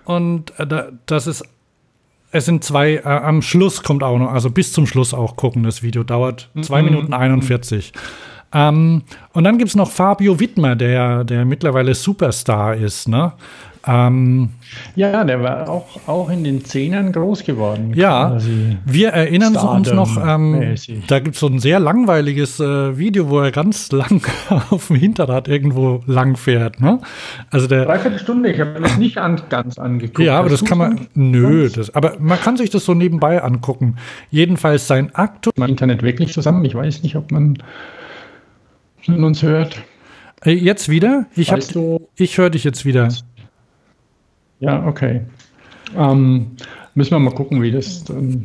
es sind zwei, am Schluss kommt auch noch, also bis zum Schluss auch gucken, das Video dauert 2 Minuten 41. Und dann gibt es noch Fabio Wittmer, der mittlerweile Superstar ist, ne? Ja, der war auch in den 10ern groß geworden. Ja, wir erinnern uns noch, da gibt es so ein sehr langweiliges Video, wo er ganz lang auf dem Hinterrad irgendwo lang fährt. Ne? Also Dreiviertel Stunde, ich habe das nicht ganz angeguckt. Ja, aber das kann man, aber man kann sich das so nebenbei angucken. Jedenfalls sein Mein Internet wirklich zusammen, ich weiß nicht, ob man uns hört. Jetzt wieder? Ich höre dich jetzt wieder. Ja, okay. Müssen wir mal gucken, wie das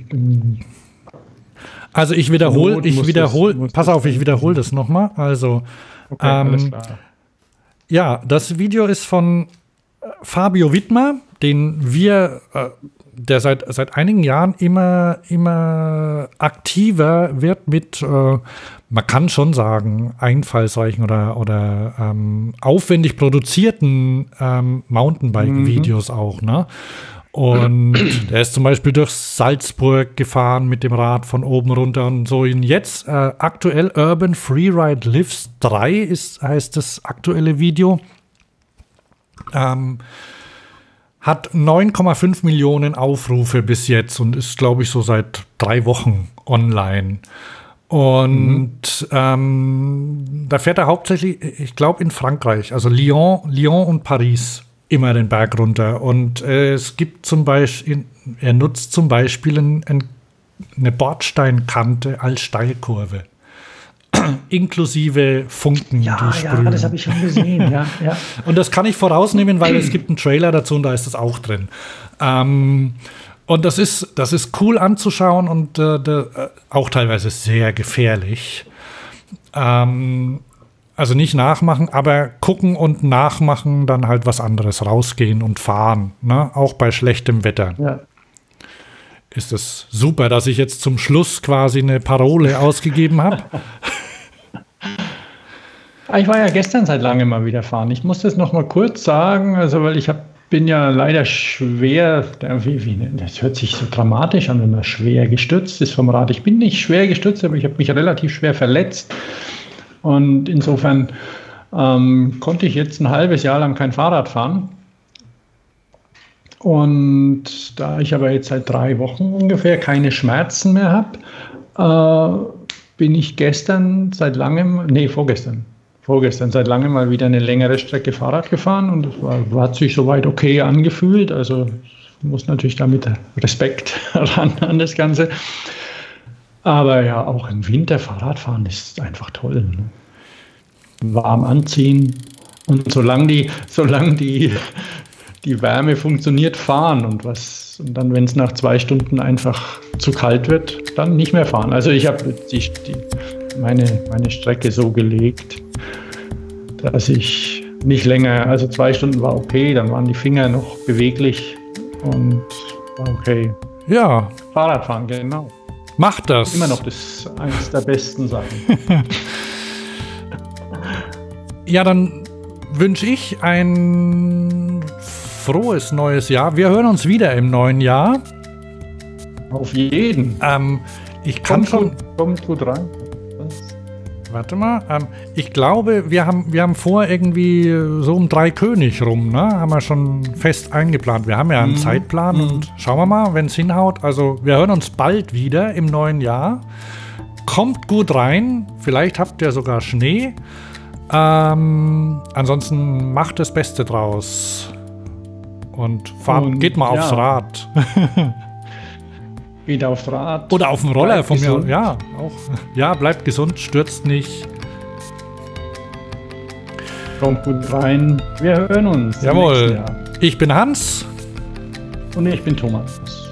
also ich wiederhole das nochmal. Also, okay, alles klar. Ja, das Video ist von Fabio Wittmer, den der seit einigen Jahren immer aktiver wird mit, man kann schon sagen, einfallsreichen oder aufwendig produzierten Mountainbike-Videos auch, ne? Und er ist zum Beispiel durch Salzburg gefahren mit dem Rad von oben runter und so. Und jetzt aktuell Urban Freeride Lives 3 heißt das aktuelle Video. Hat 9,5 Millionen Aufrufe bis jetzt und ist, glaube ich, so seit 3 Wochen online. Und da fährt er hauptsächlich, ich glaube, in Frankreich, also Lyon und Paris, immer den Berg runter. Und es gibt zum Beispiel, er nutzt zum Beispiel eine Bordsteinkante als Steilkurve. Inklusive Funken, die sprühen. Ja, das habe ich schon gesehen, ja. Und das kann ich vorausnehmen, weil es gibt einen Trailer dazu und da ist das auch drin. Und das ist cool anzuschauen und auch teilweise sehr gefährlich. Also nicht nachmachen, aber gucken und nachmachen, dann halt was anderes, rausgehen und fahren, ne? Auch bei schlechtem Wetter. Ja. Ist es super, dass ich jetzt zum Schluss quasi eine Parole ausgegeben habe. Ich war ja gestern seit langem mal wieder fahren. Ich muss das noch mal kurz sagen, also weil bin ja leider schwer, das hört sich so dramatisch an, wenn man schwer gestürzt ist vom Rad. Ich bin nicht schwer gestürzt, aber ich habe mich relativ schwer verletzt. Und insofern konnte ich jetzt ein halbes Jahr lang kein Fahrrad fahren. Und da ich aber jetzt seit 3 Wochen ungefähr keine Schmerzen mehr habe, bin ich vorgestern seit langem mal wieder eine längere Strecke Fahrrad gefahren und es hat sich soweit okay angefühlt. Also ich muss natürlich damit Respekt ran an das Ganze. Aber ja, auch im Winter Fahrradfahren ist einfach toll. Ne? Warm anziehen und solange die Wärme funktioniert, fahren und dann, wenn es nach 2 Stunden einfach zu kalt wird, dann nicht mehr fahren. Also ich habe meine Strecke so gelegt, dass ich nicht länger, also 2 Stunden war okay, dann waren die Finger noch beweglich und war okay. Ja. Fahrradfahren, genau. Macht das. Immer noch eines der besten Sachen. Ja, dann wünsche ich ein frohes neues Jahr. Wir hören uns wieder im neuen Jahr. Auf jeden. Ich kann Kommt gut rein. Warte mal. Ich glaube, wir haben vor irgendwie so um 3 König rum, ne? Haben wir schon fest eingeplant. Wir haben ja einen Zeitplan und schauen wir mal, wenn es hinhaut. Also wir hören uns bald wieder im neuen Jahr. Kommt gut rein. Vielleicht habt ihr sogar Schnee. Ansonsten macht das Beste draus. Und geht mal aufs Rad. Geht aufs Rad. Oder auf dem Roller von mir. Ja, auch. Ja, bleibt gesund, stürzt nicht. Kommt gut rein. Wir hören uns. Jawohl. Ich bin Hans. Und ich bin Thomas.